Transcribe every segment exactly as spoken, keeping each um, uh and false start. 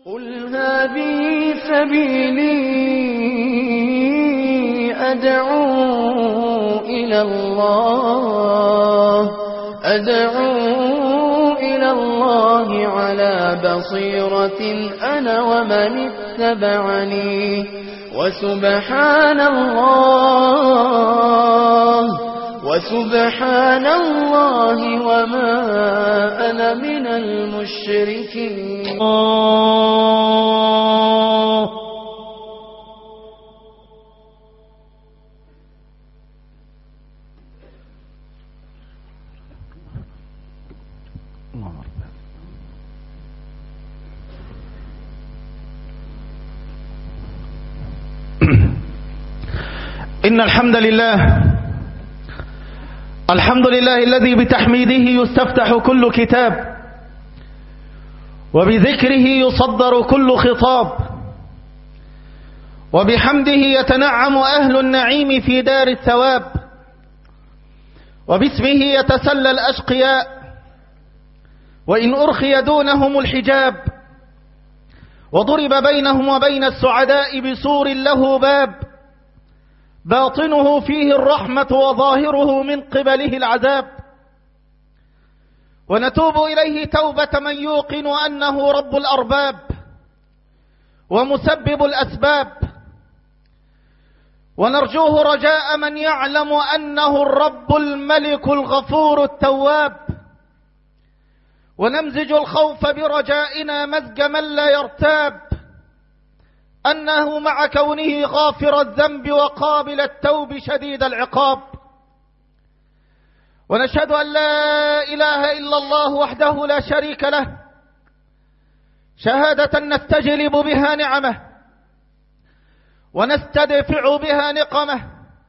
قل هذه سبيلي أدعو إلى الله أدعو إلى الله على بصيرة أنا ومن اتبعني وسبحان الله وسبحان الله وما أنا من المشركين. الله إن الحمد لله الحمد لله الذي بتحميده يستفتح كل كتاب وبذكره يصدر كل خطاب وبحمده يتنعم أهل النعيم في دار الثواب وباسمه يتسلى الأشقياء وإن أرخي دونهم الحجاب وضرب بينهم وبين السعداء بسور له باب باطنه فيه الرحمة وظاهره من قبله العذاب ونتوب إليه توبة من يوقن أنه رب الأرباب ومسبب الأسباب ونرجوه رجاء من يعلم أنه الرب الملك الغفور التواب ونمزج الخوف برجائنا مزج من لا يرتاب أنه مع كونه غافر الذنب وقابل التوب شديد العقاب ونشهد أن لا إله إلا الله وحده لا شريك له شهادة نستجلب بها نعمه ونستدفع بها نقمه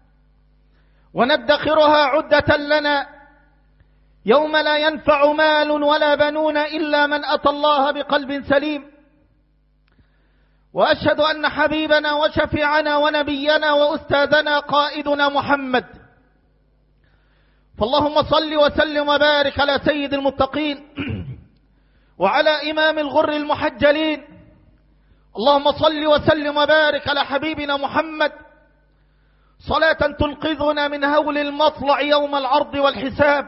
وندخرها عدة لنا يوم لا ينفع مال ولا بنون إلا من أتى الله بقلب سليم. وأشهد أن حبيبنا وشفيعنا ونبينا وأستاذنا قائدنا محمد فاللهم صل وسلم وبارك على سيد المتقين وعلى إمام الغر المحجلين. اللهم صل وسلم وبارك على حبيبنا محمد صلاة تنقذنا من هول المطلع يوم العرض والحساب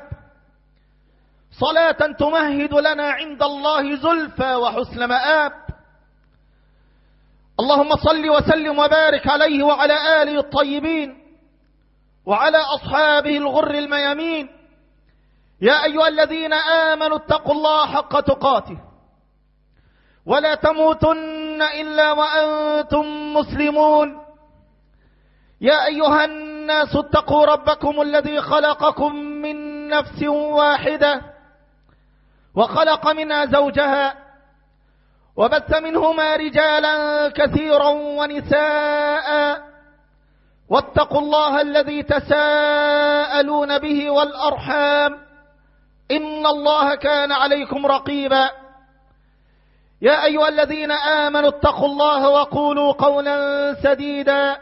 صلاة تمهد لنا عند الله زلفى وحسن مآب. اللهم صل وسلم وبارك عليه وعلى آله الطيبين وعلى أصحابه الغر الميامين. يا أيها الذين آمنوا اتقوا الله حق تقاته ولا تموتن إلا وأنتم مسلمون. يا أيها الناس اتقوا ربكم الذي خلقكم من نفس واحدة وخلق منها زوجها وبث منهما رجالا كثيرا ونساء واتقوا الله الذي تساءلون به والأرحام إن الله كان عليكم رقيبا. يا أيها الذين آمنوا اتقوا الله وقولوا قولا سديدا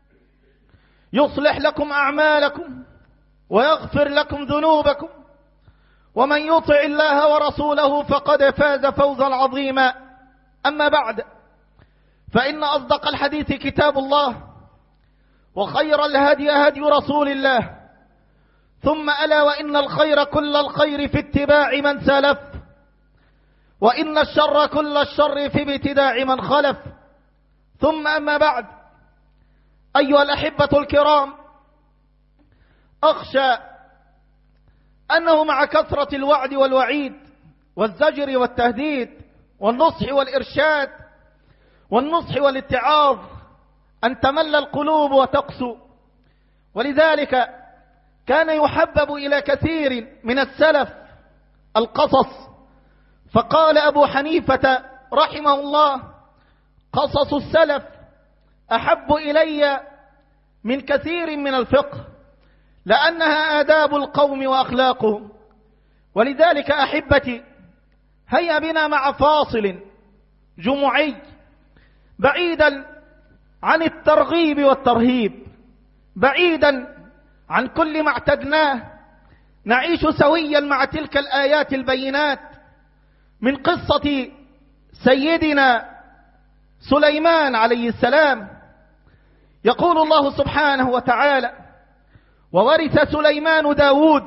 يصلح لكم أعمالكم ويغفر لكم ذنوبكم ومن يطع الله ورسوله فقد فاز فوزا عظيما. أما بعد فإن أصدق الحديث كتاب الله وخير الهدي هدي رسول الله ثم ألا وإن الخير كل الخير في اتباع من سلف وإن الشر كل الشر في ابتداع من خلف. ثم أما بعد أيها الأحبة الكرام أخشى أنه مع كثرة الوعد والوعيد والزجر والتهديد والنصح والإرشاد والنصح والاتعاظ أن تمل القلوب وتقسو. ولذلك كان يحبب إلى كثير من السلف القصص. فقال أبو حنيفة رحمه الله قصص السلف أحب إلي من كثير من الفقه لأنها آداب القوم وأخلاقهم. ولذلك أحبتي هيا بنا مع فاصل جمعي بعيدا عن الترغيب والترهيب بعيدا عن كل ما اعتدناه نعيش سويا مع تلك الآيات البينات من قصة سيدنا سليمان عليه السلام. يقول الله سبحانه وتعالى: وورث سليمان داود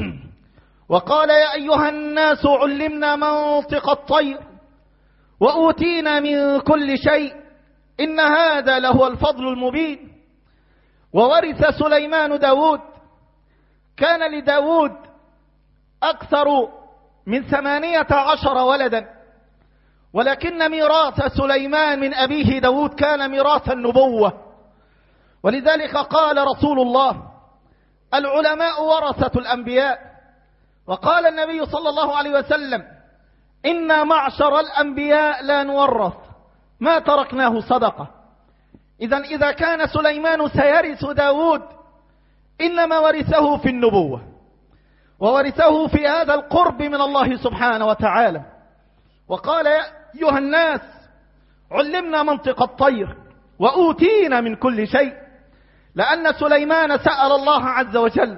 وقال يا أيها الناس علمنا منطق الطير وأوتينا من كل شيء إن هذا لهو الفضل المبين. وورث سليمان داود. كان لداود أكثر من ثمانية عشر ولدا، ولكن ميراث سليمان من أبيه داود كان ميراث النبوة. ولذلك قال رسول الله: العلماء ورثة الأنبياء. وقال النبي صلى الله عليه وسلم: إنا معشر الأنبياء لا نورث ما تركناه صدقة. إذا إذا كان سليمان سيرث داود إنما ورثه في النبوة، وورثه في هذا القرب من الله سبحانه وتعالى. وقال يا أيها الناس علمنا منطق الطير وأوتينا من كل شيء، لأن سليمان سأل الله عز وجل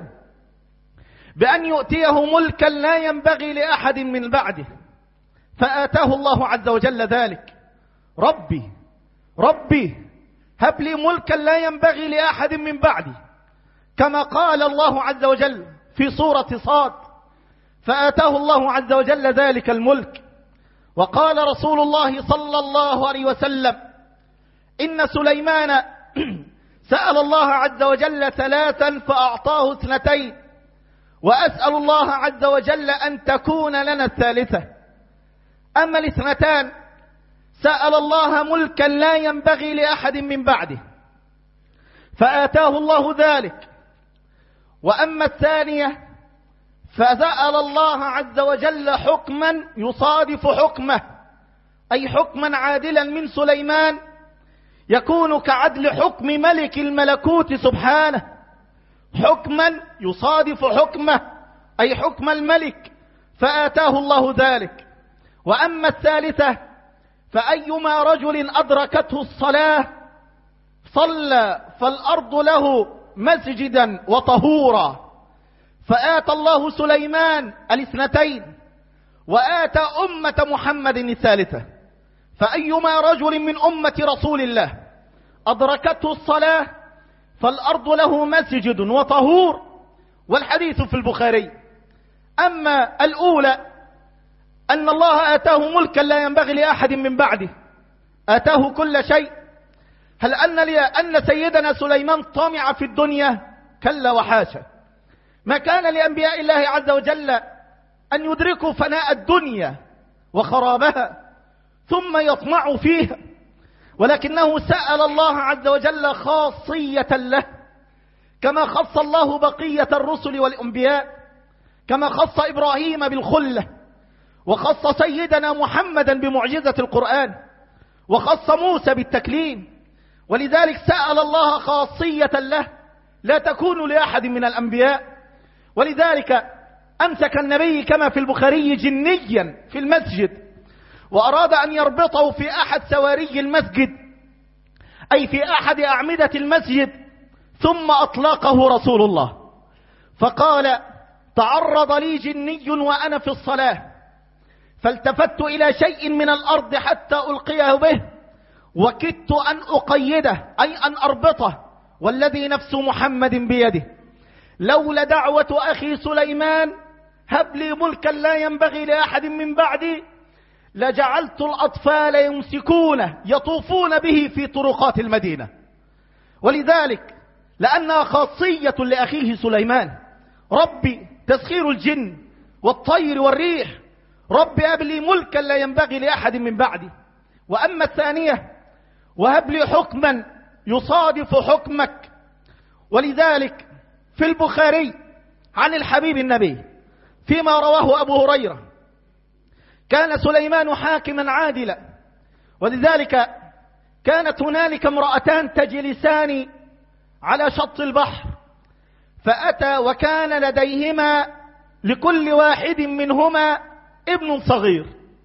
بأن يؤتيه ملكا لا ينبغي لأحد من بعده، فآتاه الله عز وجل ذلك. ربي ربي هب لي ملكا لا ينبغي لأحد من بعدي، كما قال الله عز وجل في سورة صاد: فآتاه الله عز وجل ذلك الملك. وقال رسول الله صلى الله عليه وسلم: إن سليمان سأل الله عز وجل ثلاثا فأعطاه اثنتين، وأسأل الله عز وجل أن تكون لنا الثالثة. أما الاثنتان سأل الله ملكا لا ينبغي لأحد من بعده، فآتاه الله ذلك. وأما الثانية فسأل الله عز وجل حكما يصادف حكمه، أي حكما عادلا من سليمان يكون كعدل حكم ملك الملكوت سبحانه، حكما يصادف حكمه أي حكم الملك، فآتاه الله ذلك. وأما الثالثة فأيما رجل أدركته الصلاة صلى فالأرض له مسجدا وطهورا، فآتى الله سليمان الاثنتين وآتى أمة محمد الثالثة. فأيما رجل من أمة رسول الله أدركته الصلاة فالأرض له مسجد وطهور، والحديث في البخاري. أما الأولى أن الله آتاه ملكا لا ينبغي لأحد من بعده، آتاه كل شيء. هل أن, أن سيدنا سليمان طمع في الدنيا؟ كلا وحاشا. ما كان لأنبياء الله عز وجل أن يدركوا فناء الدنيا وخرابها ثم يطمعوا فيها، ولكنه سأل الله عز وجل خاصية له، كما خص الله بقية الرسل والأنبياء، كما خص إبراهيم بالخلة، وخص سيدنا محمدا بمعجزة القرآن، وخص موسى بالتكليم. ولذلك سأل الله خاصية له لا تكون لأحد من الأنبياء. ولذلك أمسك النبي كما في البخاري جنيا في المسجد، وأراد أن يربطه في أحد سواري المسجد، أي في أحد أعمدة المسجد، ثم أطلقه رسول الله فقال: تعرض لي جني وأنا في الصلاة، فالتفت إلى شيء من الأرض حتى ألقيه به، وكدت أن أقيده أي أن أربطه، والذي نفس محمد بيده، لولا دعوة أخي سليمان هب لي ملكا لا ينبغي لأحد من بعدي لجعلت الأطفال يمسكونه يطوفون به في طرقات المدينة. ولذلك لأنها خاصية لأخيه سليمان: ربي تسخير الجن والطير والريح، ربي هب لي ملكا لا ينبغي لأحد من بعدي. وأما الثانية: وهب لي حكما يصادف حكمك. ولذلك في البخاري عن الحبيب النبي فيما رواه أبو هريرة: كان سليمان حاكما عادلا، ولذلك كانت هنالك امرأتان تجلسان على شط البحر، فأتى وكان لديهما لكل واحد منهما ابن صغير،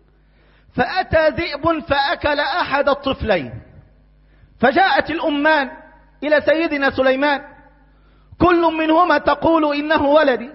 فأتى ذئب فأكل أحد الطفلين، فجاءت الأمان إلى سيدنا سليمان، كل منهما تقول إنه ولدي،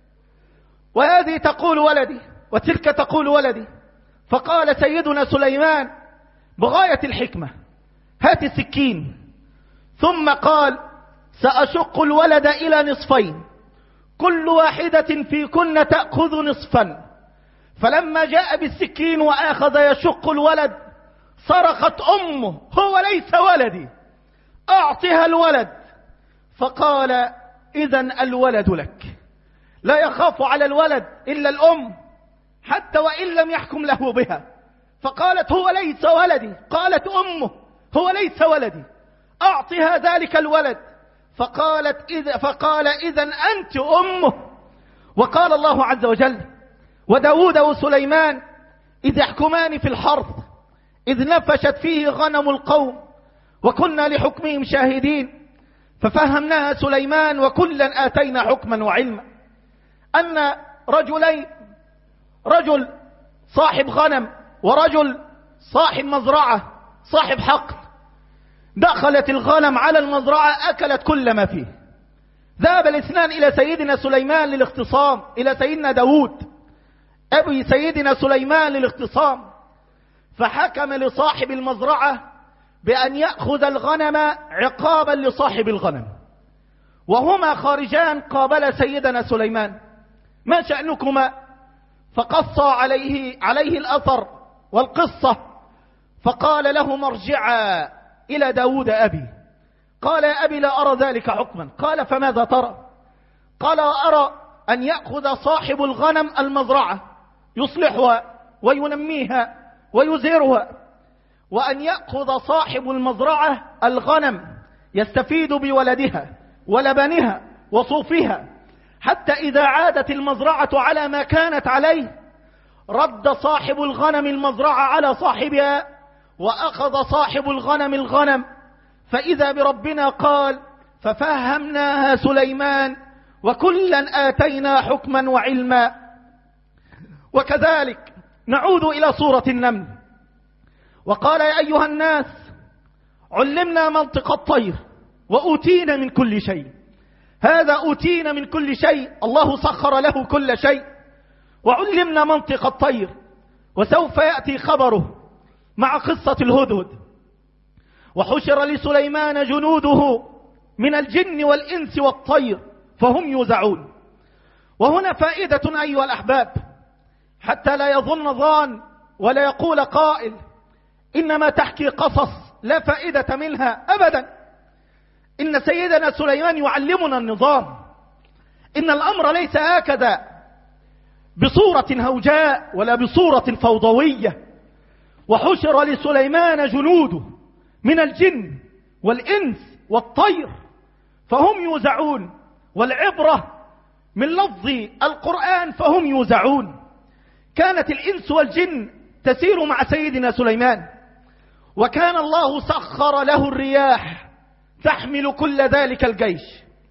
وهذه تقول ولدي، وتلك تقول ولدي. فقال سيدنا سليمان: بغاية الحكمة: هات السكين. ثم قال: سأشق الولد إلى نصفين، كل واحدة فيكن تأخذ نصفا. فلما جاء بالسكين وأخذ يشق الولد صرخت أمه: هو ليس ولدي، أعطها الولد. فقال: إذن الولد لك. لا يخاف على الولد إلا الأم حتى وإن لم يحكم له بها. فقالت: هو ليس ولدي. قالت أمه: هو ليس ولدي، أعطها ذلك الولد. فقالت إذ فقال: إذن أنت أمه. وقال الله عز وجل: وداود وسليمان إذ يحكمان في الحرث إذ نفشت فيه غنم القوم وكنا لحكمهم شاهدين ففهمناها سليمان وكلا آتينا حكما وعلما. أن رجلين، رجل صاحب غنم ورجل صاحب مزرعة صاحب حقل، دخلت الغنم على المزرعة أكلت كل ما فيه. ذهب الاثنان إلى سيدنا سليمان للاختصام، إلى سيدنا داود أبي سيدنا سليمان للاختصام، فحكم لصاحب المزرعة بأن يأخذ الغنم عقابا لصاحب الغنم. وهما خارجان قابل سيدنا سليمان: ما شأنكما؟ فقص عليه عليه الأثر والقصة، فقال لهما: ارجعا إلى داود أبي. قال: يا أبي لا أرى ذلك حكما. قال: فماذا ترى؟ قال: أرى أن يأخذ صاحب الغنم المزرعة يصلحها وينميها ويزهرها، وأن يأخذ صاحب المزرعة الغنم يستفيد بولدها ولبنها وصوفها، حتى إذا عادت المزرعة على ما كانت عليه رد صاحب الغنم المزرعة على صاحبها وأخذ صاحب الغنم الغنم. فإذا بربنا قال: ففهمناها سليمان وكلا آتينا حكما وعلما. وكذلك نعود إلى سورة النمل: وقال: يا أيها الناس علمنا منطق الطير وأوتينا من كل شيء. هذا أوتينا من كل شيء، الله سخر له كل شيء، وعلمنا منطق الطير. وسوف يأتي خبره مع قصة الهدهد. وحشر لسليمان جنوده من الجن والإنس والطير فهم يوزعون. وهنا فائدة أيها الأحباب، حتى لا يظن ظان ولا يقول قائل إنما تحكي قصص لا فائدة منها. أبدا، إن سيدنا سليمان يعلمنا النظام. إن الأمر ليس هكذا بصورة هوجاء ولا بصورة فوضوية. وحشر لسليمان جنوده من الجن والإنس والطير فهم يوزعون. والعبرة من لفظ القرآن فهم يوزعون. كانت الإنس والجن تسير مع سيدنا سليمان، وكان الله سخر له الرياح تحمل كل ذلك الجيش.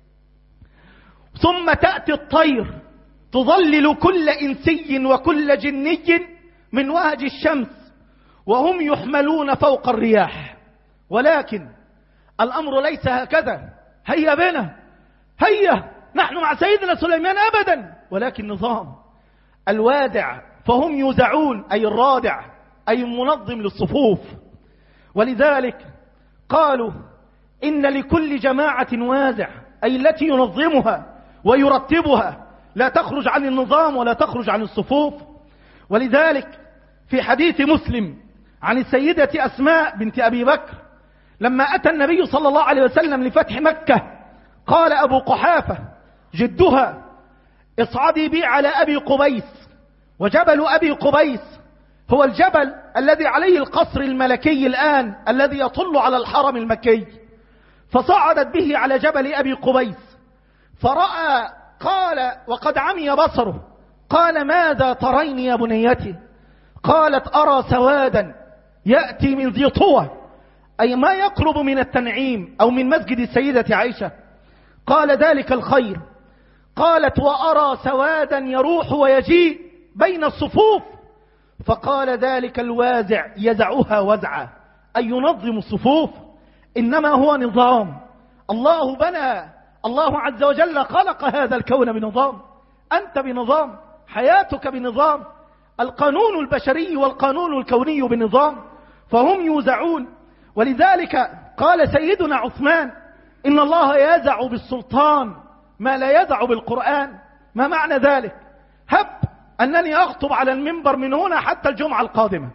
ثم تأتي الطير تظلل كل إنسي وكل جني من وهج الشمس وهم يحملون فوق الرياح. ولكن الأمر ليس هكذا: هيا بنا، هيا نحن مع سيدنا سليمان، أبدا، ولكن نظام. الوادع فهم يوزعون، أي الرادع، أي المنظم للصفوف. ولذلك قالوا إن لكل جماعة وازع، أي التي ينظمها ويرتبها، لا تخرج عن النظام ولا تخرج عن الصفوف. ولذلك في حديث مسلم عن السيدة أسماء بنت أبي بكر لما أتى النبي صلى الله عليه وسلم لفتح مكة، قال أبو قحافة جدها: اصعدي بي على أبي قبيس. وجبل أبي قبيس هو الجبل الذي عليه القصر الملكي الآن الذي يطل على الحرم المكي. فصعدت به على جبل أبي قبيس فرأى، قال وقد عمي بصره، قال: ماذا ترين يا بنيتي؟ قالت: أرى سوادا يأتي من ذي طوى، أي ما يقرب من التنعيم أو من مسجد السيدة عائشة. قال: ذلك الخير. قالت: وأرى سوادا يروح ويجيء بين الصفوف. فقال: ذلك الوازع يزعها وزعا، أي ينظم الصفوف. إنما هو نظام. الله بنى، الله عز وجل خلق هذا الكون بنظام. أنت بنظام، حياتك بنظام، القانون البشري والقانون الكوني بنظام. فهم يوزعون. ولذلك قال سيدنا عثمان إن الله يزع بالسلطان ما لا يزع بالقرآن. ما معنى ذلك؟ هب أنني أخطب على المنبر من هنا حتى الجمعة القادمة،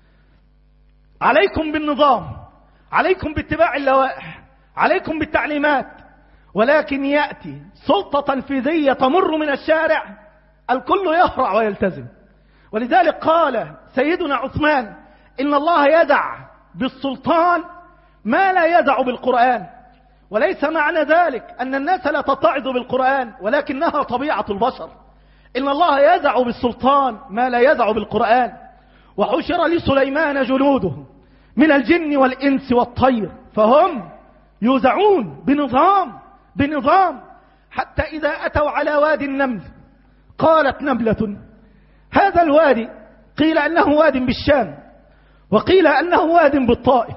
عليكم بالنظام، عليكم باتباع اللوائح، عليكم بالتعليمات، ولكن يأتي سلطة تنفيذية تمر من الشارع الكل يهرع ويلتزم. ولذلك قال سيدنا عثمان إن الله يدع بالسلطان ما لا يدع بالقرآن. وليس معنى ذلك أن الناس لا تتعظ بالقرآن، ولكنها طبيعة البشر. إن الله يدع بالسلطان ما لا يدع بالقرآن. وحشر لسليمان جنوده من الجن والإنس والطير فهم يوزعون بنظام بنظام حتى إذا أتوا على وادي النمل قالت نملة، هذا الوادي قيل أنه واد بالشام وقيل أنه واد بالطائف،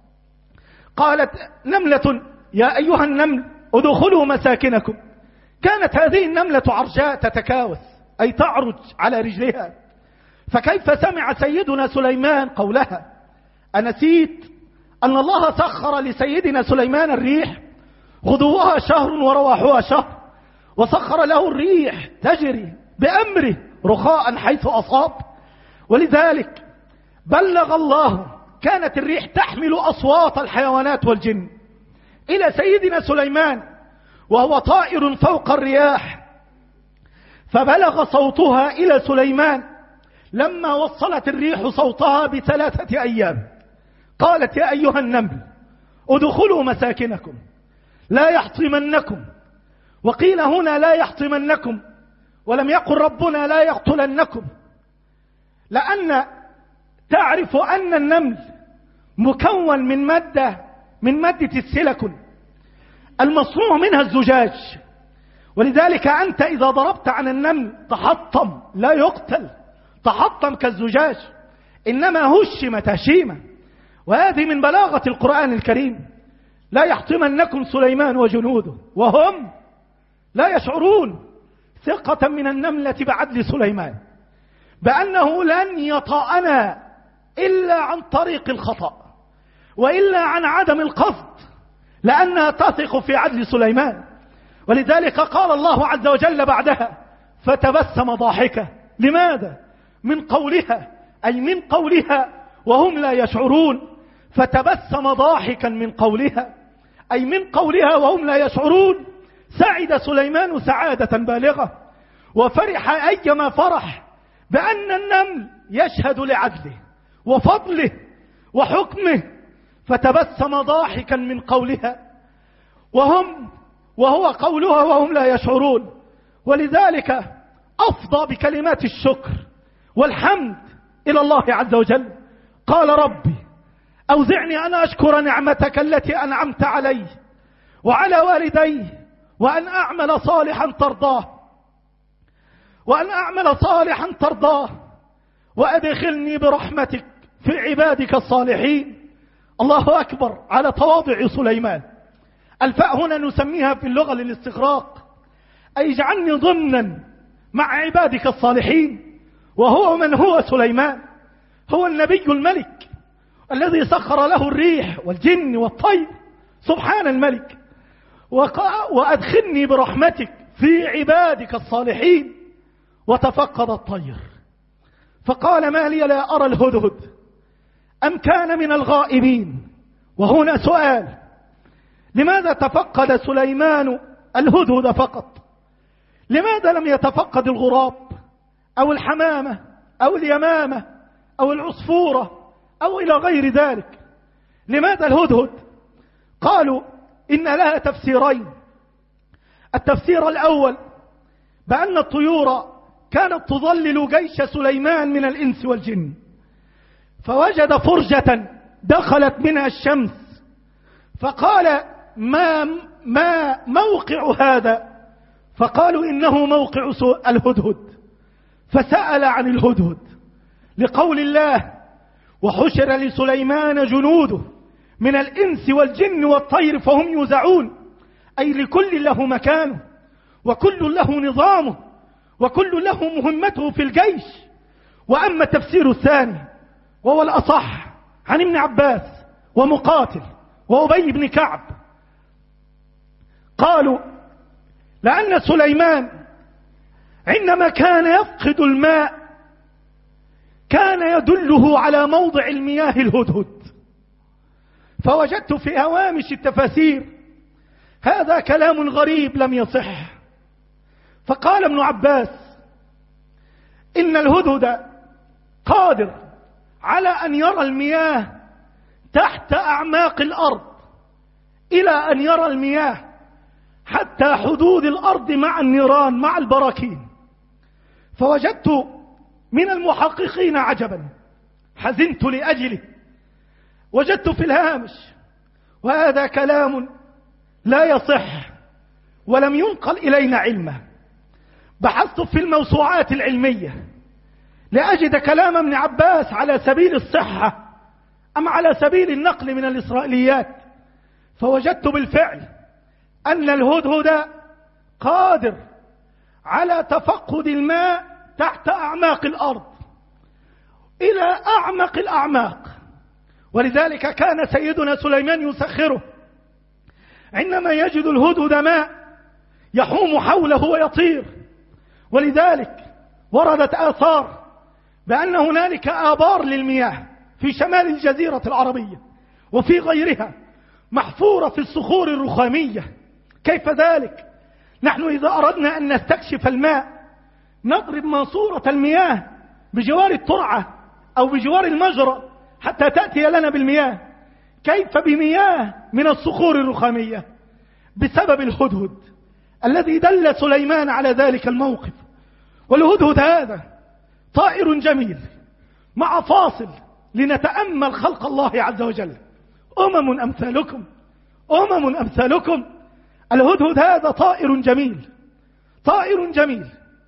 قالت نملة يا أيها النمل ادخلوا مساكنكم. كانت هذه النملة عرجاء تتكاوس أي تعرج على رجلها، فكيف سمع سيدنا سليمان قولها؟ أنسيت أن الله سخر لسيدنا سليمان الريح غدوها شهر ورواحها شهر، وسخر له الريح تجري بأمره رخاء حيث أصاب. ولذلك بلغ الله، كانت الريح تحمل أصوات الحيوانات والجن إلى سيدنا سليمان وهو طائر فوق الرياح، فبلغ صوتها إلى سليمان لما وصلت الريح صوتها بثلاثة أيام. قالت يا أيها النمل ادخلوا مساكنكم لا يحطمنكم، وقيل هنا لا يحطمنكم ولم يقل ربنا لا يقتلنكم، لأن تعرف أن النمل مكون من مادة من مادة السيليكون المصنوع منها الزجاج. ولذلك أنت إذا ضربت عن النمل تحطم لا يقتل، تحطم كالزجاج، إنما هشم تهشيما. وهذه من بلاغة القرآن الكريم. لا يحطمنكم سليمان وجنوده وهم لا يشعرون، ثقة من النملة بعدل سليمان بأنه لن يطأنا إلا عن طريق الخطأ وإلا عن عدم القصد، لأنها تثق في عدل سليمان. ولذلك قال الله عز وجل بعدها فتبسم ضاحكا. لماذا؟ من قولها، أي من قولها وهم لا يشعرون. فتبسم ضاحكا من قولها أي من قولها وهم لا يشعرون. سعد سليمان سعادة بالغة وفرح أيما فرح بأن النمل يشهد لعدله وفضله وحكمه. فتبسم ضاحكا من قولها وهم وهو قولها وهم لا يشعرون. ولذلك أفضى بكلمات الشكر والحمد إلى الله عز وجل. قال ربي أوزعني أن أشكر نعمتك التي أنعمت علي وعلى والدي وأن أعمل صالحا ترضاه وأن أعمل صالحا ترضاه وأدخلني برحمتك في عبادك الصالحين. الله أكبر على تواضع سليمان. الفاء هنا نسميها في اللغة للاستغراق، أي اجعلني ضمنا مع عبادك الصالحين. وهو من هو سليمان؟ هو النبي الملك الذي سخر له الريح والجن والطير، سبحان الملك. وأدخلني برحمتك في عبادك الصالحين. وتفقد الطير فقال ما لي لا أرى الهدهد أم كان من الغائبين. وهنا سؤال، لماذا تفقد سليمان الهدهد فقط؟ لماذا لم يتفقد الغراب أو الحمامة أو اليمامة أو العصفورة أو إلى غير ذلك؟ لماذا الهدهد؟ قالوا إن لها تفسيرين. التفسير الأول بأن الطيور كانت تظلل جيش سليمان من الإنس والجن، فوجد فرجة دخلت منها الشمس فقال ما, ما موقع هذا؟ فقالوا إنه موقع الهدهد، فسأل عن الهدهد لقول الله وحشر لسليمان جنوده من الإنس والجن والطير فهم يوزعون، أي لكل له مكانه وكل له نظامه وكل له مهمته في الجيش. وأما التفسير الثاني وهو الأصح عن ابن عباس ومقاتل وأبي بن كعب قالوا لأن سليمان عندما كان يفقد الماء كان يدله على موضع المياه الهدهد. فوجدت في هوامش التفاسير هذا كلام غريب لم يصح. فقال ابن عباس إن الهدهد قادر على أن يرى المياه تحت أعماق الأرض إلى أن يرى المياه حتى حدود الأرض مع النيران مع البراكين. فوجدت من المحققين عجبا حزنت لأجله. وجدت في الهامش وهذا كلام لا يصح ولم ينقل إلينا علمه. بحثت في الموسوعات العلمية لأجد كلام ابن عباس على سبيل الصحة أم على سبيل النقل من الإسرائيليات، فوجدت بالفعل أن الهدهد قادر على تفقد الماء تحت أعماق الأرض إلى أعمق الأعماق. ولذلك كان سيدنا سليمان يسخره عندما يجد الهدهد ماء يحوم حوله ويطير. ولذلك وردت آثار بأن هنالك آبار للمياه في شمال الجزيرة العربية وفي غيرها محفورة في الصخور الرخامية. كيف ذلك؟ نحن إذا أردنا أن نستكشف الماء نضرب ماسورة المياه بجوار الترعة أو بجوار المجرى حتى تأتي لنا بالمياه. كيف بمياه من الصخور الرخامية؟ بسبب الهدهد الذي دل سليمان على ذلك الموقف. والهدهد هذا طائر جميل مع فاصل لنتأمل خلق الله عز وجل. أمم أمثالكم أمم أمثالكم. الهدهد هذا طائر جميل طائر جميل.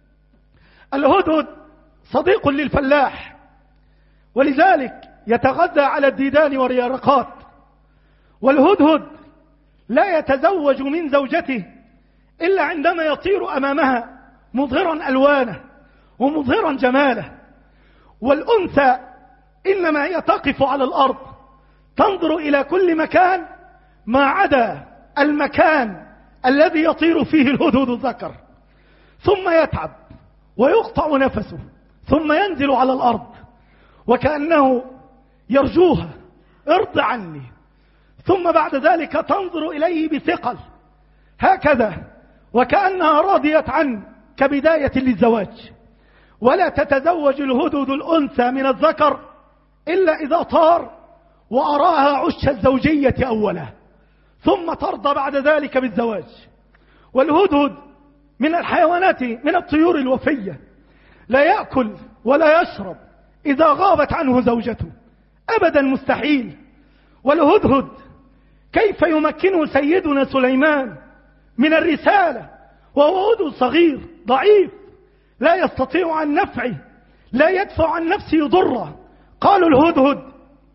الهدهد صديق للفلاح ولذلك يتغذى على الديدان واليرقات. والهدهد لا يتزوج من زوجته إلا عندما يطير أمامها مظهرا ألوانه ومظهرا جماله. والأنثى إنما هي تقف على الأرض تنظر إلى كل مكان ما عدا المكان الذي يطير فيه الهدهد الذكر، ثم يتعب ويقطع نفسه ثم ينزل على الأرض وكأنه يرجوها ارض عني، ثم بعد ذلك تنظر إليه بثقل هكذا وكأنها راضية عنه كبداية للزواج. ولا تتزوج الهدهد الأنثى من الذكر إلا إذا طار وأراها عش الزوجية أولا ثم ترضى بعد ذلك بالزواج. والهدهد من الحيوانات من الطيور الوفية لا يأكل ولا يشرب إذا غابت عنه زوجته أبدا مستحيل. والهدهد كيف يمكنه سيدنا سليمان من الرسالة وهو هدهد صغير ضعيف لا يستطيع عن نفعه لا يدفع عن نفسه ضره. قالوا الهدهد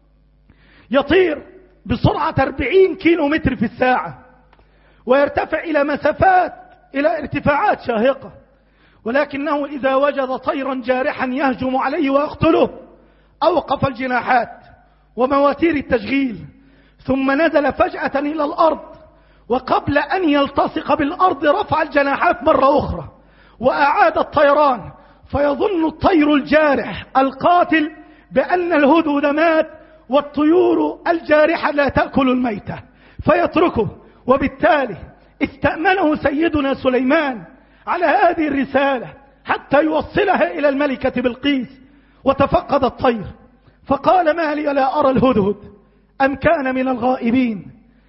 يطير بسرعة أربعين كيلو متر في الساعة ويرتفع إلى مسافات إلى ارتفاعات شاهقة، ولكنه إذا وجد طيرا جارحا يهجم عليه ويقتله أوقف الجناحات ومواتير التشغيل ثم نزل فجأة إلى الأرض، وقبل أن يلتصق بالأرض رفع الجناحات مرة أخرى وأعاد الطيران، فيظن الطير الجارح القاتل بأن الهدهد مات والطيور الجارحة لا تأكل الميتة فيتركه. وبالتالي استأمنه سيدنا سليمان على هذه الرسالة حتى يوصلها إلى الملكة بلقيس وتفقد الطير. فقال ما لي لا أرى الهدهد أم كان من الغائبين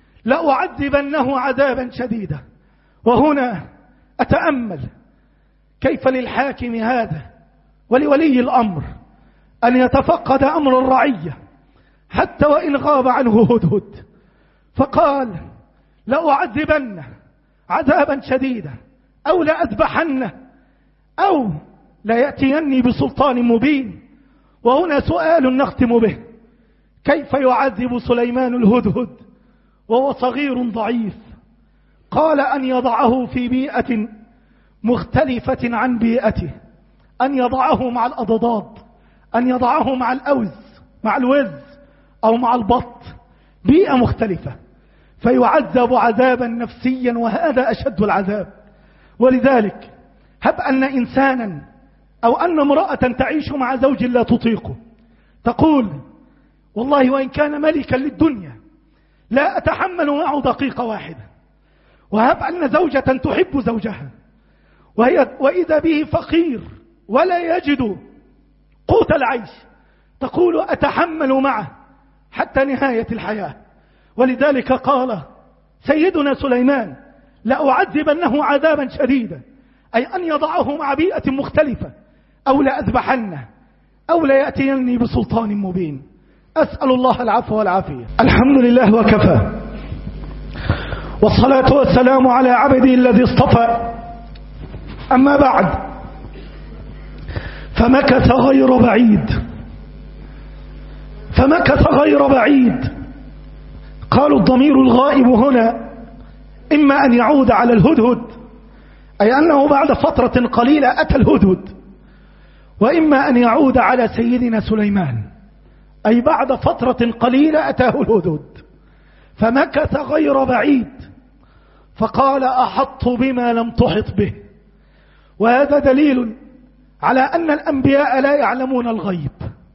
لأعذبنه عذابا شديدا. وهنا أتأمل كيف للحاكم هذا ولولي الأمر أن يتفقد أمر الرعية حتى وإن غاب عنه هدهد. فقال لأعذبنه عذابا شديدا أو لأذبحنه أو ليأتيني بسلطان مبين. وهنا سؤال نختم به: كيف يعذب سليمان الهدهد وهو صغير ضعيف؟ قال أن يضعه في بيئة مختلفة عن بيئته، أن يضعه مع الأضداد، أن يضعه مع الأوز مع الوز أو مع البط، بيئة مختلفة، فيعذب عذابا نفسيا، وهذا أشد العذاب. ولذلك هب أن إنسانا أو أن امرأة تعيش مع زوج لا تطيقه، تقول والله وإن كان ملكا للدنيا لا أتحمل معه دقيقة واحدة. وهب أن زوجة تحب زوجها وهي وإذا به فقير ولا يجد قوت العيش، تقول أتحمل معه حتى نهاية الحياة. ولذلك قال سيدنا سليمان لأعذبنه عذابا شديدا، أي أن يضعه مع بيئة مختلفة، أو لأذبحنه أو ليأتيني بسلطان مبين. أسأل الله العفو والعافية. الحمد لله وكفى، والصلاة والسلام على عبده الذي اصطفى. أما بعد، فمكث غير بعيد فمكث غير بعيد قالوا الضمير الغائب هنا إما أن يعود على الهدهد، أي أنه بعد فترة قليلة أتى الهدهد، وإما أن يعود على سيدنا سليمان، أي بعد فترة قليلة أتاه الهدهد. فمكث غير بعيد فقال أحط بما لم تحط به. وهذا دليل على أن الأنبياء لا يعلمون الغيب،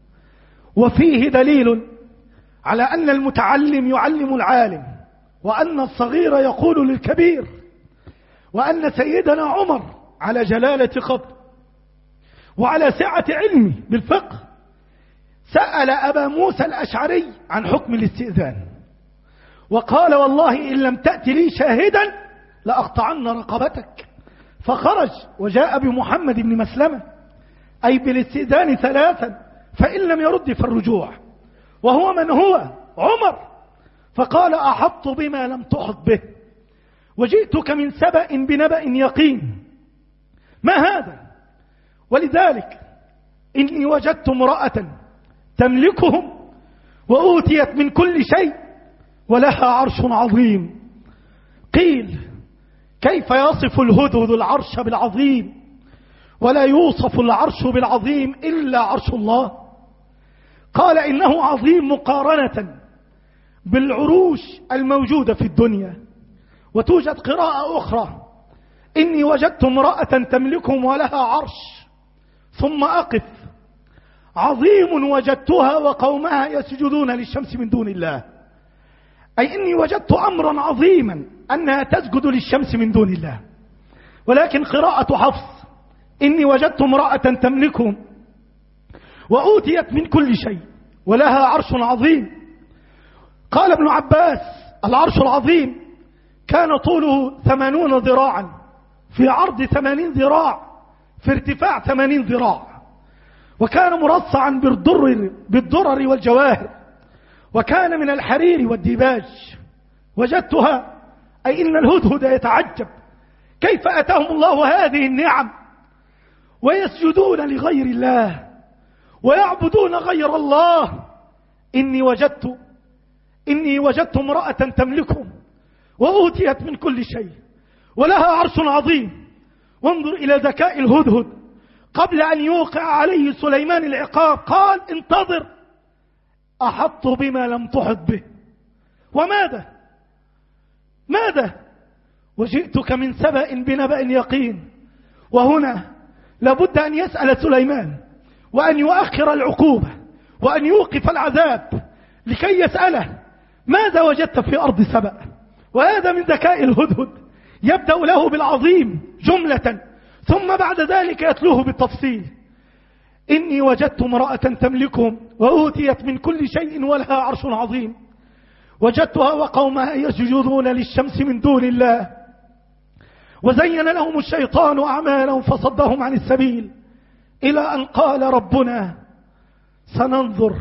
وفيه دليل على أن المتعلم يعلم العالم، وأن الصغير يقول للكبير، وأن سيدنا عمر على جلالة قدر وعلى سعة علمه بالفقه سأل أبا موسى الأشعري عن حكم الاستئذان، وقال والله إن لم تأتي لي شاهدا لأقطعن رقبتك. فخرج وجاء بمحمد بن مسلمة، أي بالاستئذان ثلاثا، فإن لم يرد فالرجوع. وهو من هو؟ عمر. فقال أحط بما لم تحط به، وجئتك من سبأ بنبأ يقين. ما هذا؟ ولذلك إني وجدت امرأة تملكهم وأوتيت من كل شيء ولها عرش عظيم. قيل كيف يصف الهدهد العرش بالعظيم ولا يوصف العرش بالعظيم إلا عرش الله؟ قال إنه عظيم مقارنة بالعروش الموجودة في الدنيا. وتوجد قراءة أخرى إني وجدت امرأة تملكهم ولها عرش، ثم أقف عظيم وجدتها وقومها يسجدون للشمس من دون الله، أي إني وجدت أمرا عظيما أنها تسجد للشمس من دون الله. ولكن قراءة حفص إني وجدت امرأة تملكهم وأوتيت من كل شيء ولها عرش عظيم. قال ابن عباس العرش العظيم كان طوله ثمانون ذراعا، في عرض ثمانين ذراع، في ارتفاع ثمانين ذراع، وكان مرصعا بالدرر, بالدرر والجواهر، وكان من الحرير والديباج. وجدتها، أي إن الهدهد يتعجب كيف أتاهم الله هذه النعم ويسجدون لغير الله ويعبدون غير الله. إني وجدت إني وجدت امرأة تملكهم وأوتيت من كل شيء ولها عرش عظيم. وانظر إلى ذكاء الهدهد، قبل أن يوقع عليه سليمان العقاب قال انتظر أحط بما لم تحط به. وماذا ماذا وجئتك من سبأ بنبأ يقين. وهنا لابد أن يسأل سليمان وأن يؤخر العقوبة وأن يوقف العذاب لكي يسأله ماذا وجدت في أرض سبأ. وهذا من ذكاء الهدهد، يبدأ له بالعظيم جملة ثم بعد ذلك يتلوه بالتفصيل. إني وجدت امرأة تملكهم وأوتيت من كل شيء ولها عرش عظيم، وجدتها وقومها يسجدون للشمس من دون الله، وزين لهم الشيطان أعمالهم فصدهم عن السبيل، إلى أن قال ربنا سننظر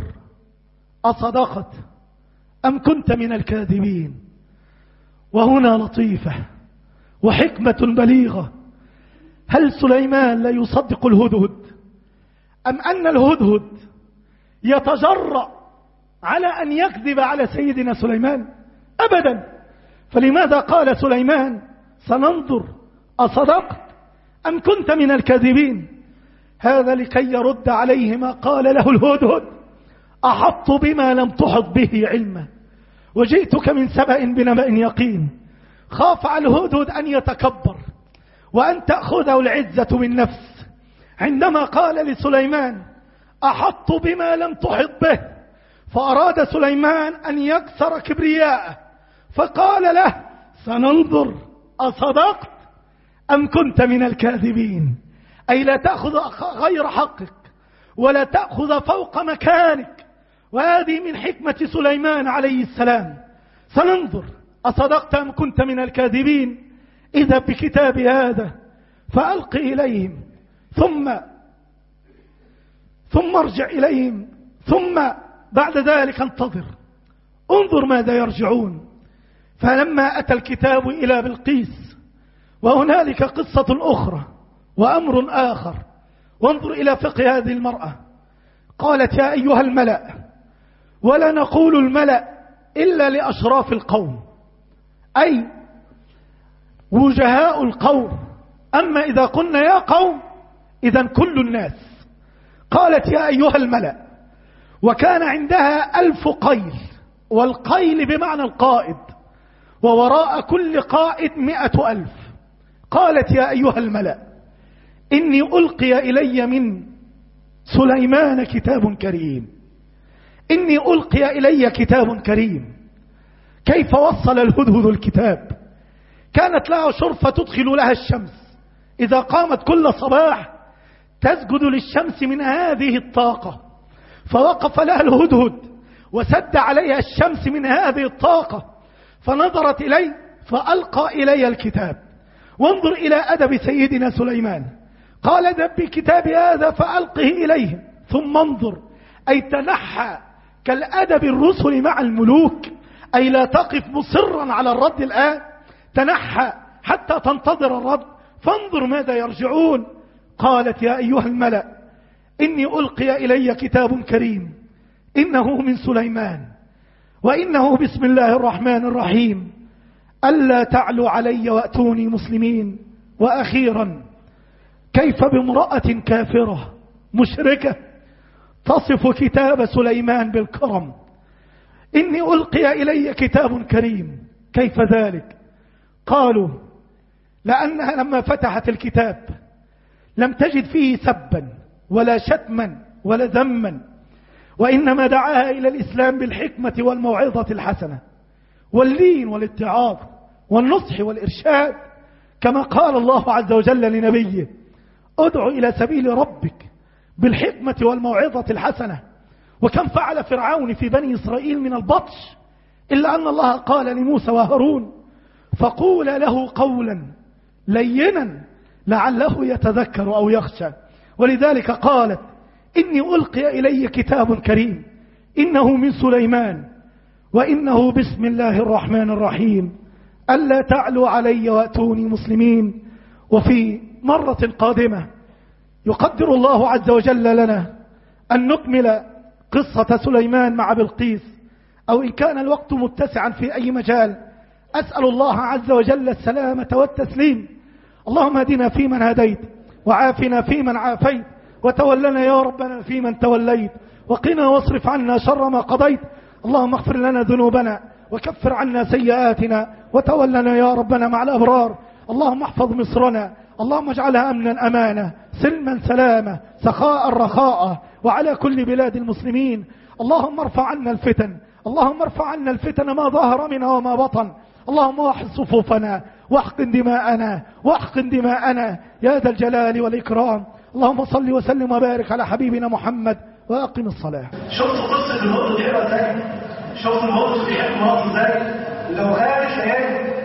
أصدقت أم كنت من الكاذبين. وهنا لطيفة وحكمة بليغة. هل سليمان لا يصدق الهدهد، أم أن الهدهد يتجرأ على أن يكذب على سيدنا سليمان؟ أبدا. فلماذا قال سليمان سننظر أصدقت أم كنت من الكاذبين؟ هذا لكي يرد عليه ما قال له الهدهد أحط بما لم تحط به علما، وجئتك من سبأ بنبأ يقين. خاف على الهدهد أن يتكبر وأن تأخذه العزة بالنفس عندما قال لسليمان أحط بما لم تحط به، فأراد سليمان أن يكسر كبرياءه، فقال له سننظر أصدقت أم كنت من الكاذبين، أي لا تأخذ غير حقك ولا تأخذ فوق مكانك. وهذه من حكمة سليمان عليه السلام. سننظر أصدقت أم كنت من الكاذبين، إذا بكتاب هذا فألق إليهم ثم ثم ارجع إليهم ثم بعد ذلك انتظر انظر ماذا يرجعون. فلما أتى الكتاب إلى بلقيس، وهنالك قصة أخرى وأمر آخر، وانظر إلى فقه هذه المرأة. قالت يا أيها الملأ، ولا نقول الملأ إلا لأشراف القوم، أي وجهاء القوم، أما إذا قلنا يا قوم إذا كل الناس. قالت يا أيها الملأ، وكان عندها ألف قيل، والقيل بمعنى القائد، ووراء كل قائد مئة ألف. قالت يا أيها الملأ إني ألقي إلي من سليمان كتاب كريم، إني ألقي إلي كتاب كريم. كيف وصل الهدهد الكتاب؟ كانت لها شرفة تدخل لها الشمس، إذا قامت كل صباح تسجد للشمس من هذه الطاقة، فوقف لها الهدهد وسد عليها الشمس من هذه الطاقة، فنظرت إليه فألقى إلي الكتاب. وانظر إلى أدب سيدنا سليمان، قال اذهب بكتاب هذا فألقه إليهم ثم انظر، أي تنحى كالأدب الرسل مع الملوك، أي لا تقف مصرا على الرد الآن، تنحى حتى تنتظر الرد، فانظر ماذا يرجعون. قالت يا أيها الملأ إني ألقي إلي كتاب كريم إنه من سليمان وإنه بسم الله الرحمن الرحيم ألا تعلوا علي وأتوني مسلمين. وأخيرا كيف بامرأة كافرة مشركة تصف كتاب سليمان بالكرم، إني ألقي إلي كتاب كريم، كيف ذلك؟ قالوا لأنها لما فتحت الكتاب لم تجد فيه سبا ولا شتما ولا ذما، وإنما دعاها إلى الإسلام بالحكمة والموعظة الحسنة واللين والاتعاظ والنصح والإرشاد، كما قال الله عز وجل لنبيه ادع إلى سبيل ربك بالحكمة والموعظة الحسنة. وكم فعل فرعون في بني إسرائيل من البطش، إلا أن الله قال لموسى وهارون فقول له قولا لينا لعله يتذكر أو يخشى. ولذلك قالت إني ألقي إلي كتاب كريم إنه من سليمان وإنه بسم الله الرحمن الرحيم ألا تعلوا علي وأتوني مسلمين. وفي مرة قادمة يقدر الله عز وجل لنا أن نكمل قصة سليمان مع بلقيس، أو إن كان الوقت متسعا في أي مجال أسأل الله عز وجل السلامة والتسليم. اللهم اهدنا فيمن هديت، وعافنا فيمن عافيت، وتولنا يا ربنا فيمن توليت، وقنا واصرف عنا شر ما قضيت. اللهم اغفر لنا ذنوبنا وكفر عنا سيئاتنا، وتولنا يا ربنا مع الأبرار. اللهم احفظ مصرنا، اللهم اجعلها أمنا أمانا، سلما سلاما، سخاء رخاء، وعلى كل بلاد المسلمين. اللهم ارفع عنا الفتن، اللهم ارفع عنا الفتن ما ظهر منها وما بطن. اللهم واحد صفوفنا واحقن دماءنا واحقن دماءنا يا ذا الجلال والإكرام. اللهم صل وسلم وبارك على حبيبنا محمد وأقم الصلاة. شفت قصة الهدهد دي حلوة ازاي؟ شفت الهدهد بيحب مراته ازاي؟ لو خارج ايه؟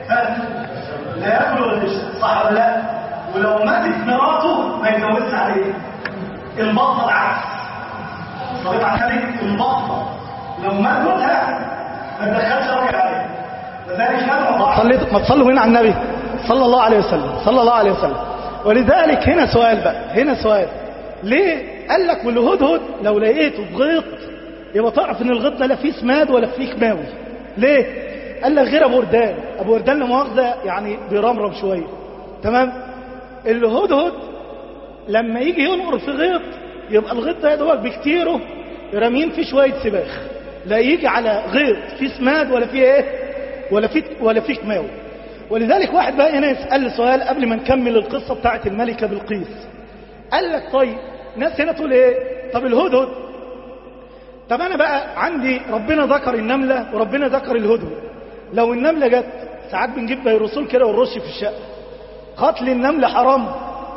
لا ياكل ولا يشرب، صح ولا لا؟ ولو ماتت مراته ما يتجوزش عليه. البطة العكس. صليت على النبي، البطة لو مات موتها ما تدخلش راجل عليه. لذلك ما صليت ما تصلوا هنا على النبي صلى الله عليه وسلم صلى الله عليه وسلم. ولذلك هنا سؤال بقى، هنا سؤال ليه قال لك والهدهد لو لقيته في غيط يبقى تعرف ان الغيط ده لا فيه سماد ولا فيه كماوي؟ ليه؟ قال لك غير ابو وردان، ابو وردان لمؤاخذه يعني بيرمرم شويه، تمام؟ الهدهد لما يجي ينقر في غيط يبقى الغيط ده يا دوبك بكتيره رامين في شوية سباخ، لا يجي على غيط في سماد ولا في ايه ولا في ولا في كماوي. ولذلك واحد بقى هنا يسأل سؤال قبل ما نكمل القصة بتاعت الملكة بلقيس. قال لك طيب ناس هنا تقول ايه؟ طب الهدهد، طب انا بقى عندي ربنا ذكر النملة وربنا ذكر الهدهد. لو النملة جت، ساعات بنجيب بيروسول كده ونرش في الشقة، قتل النملة حرام.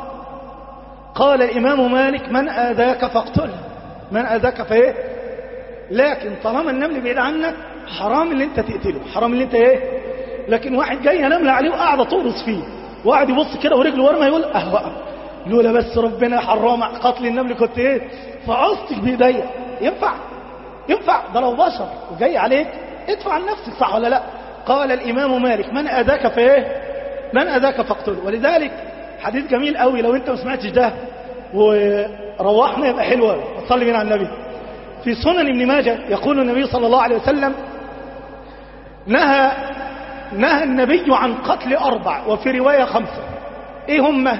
قال الإمام مالك من آذاك فاقتله، من آذاك فايه. لكن طالما النمل بعيد عنك حرام اللي انت تقتله، حرام اللي انت ايه. لكن واحد جاي نملة عليه وقاعدة تقرص فيه وقاعد يبص كده ورجله ورمه يقول اهوأ، لولا بس ربنا حرام قتل النمل كنت ايه فعصتك بايديا. ينفع؟ ينفع؟ ده لو بشر وجاي عليك ادفع عن نفسك، صح ولا لا؟ قال الإمام مالك من أذاك فايه، من أذاك فاقتله. ولذلك حديث جميل قوي، لو انت ما سمعتش ده وروحنا يبقى حلوة. صلي بينا على النبي. في سنن ابن ماجه يقول النبي صلى الله عليه وسلم نهى نهى النبي عن قتل أربع، وفي رواية خمسة. ايه هم؟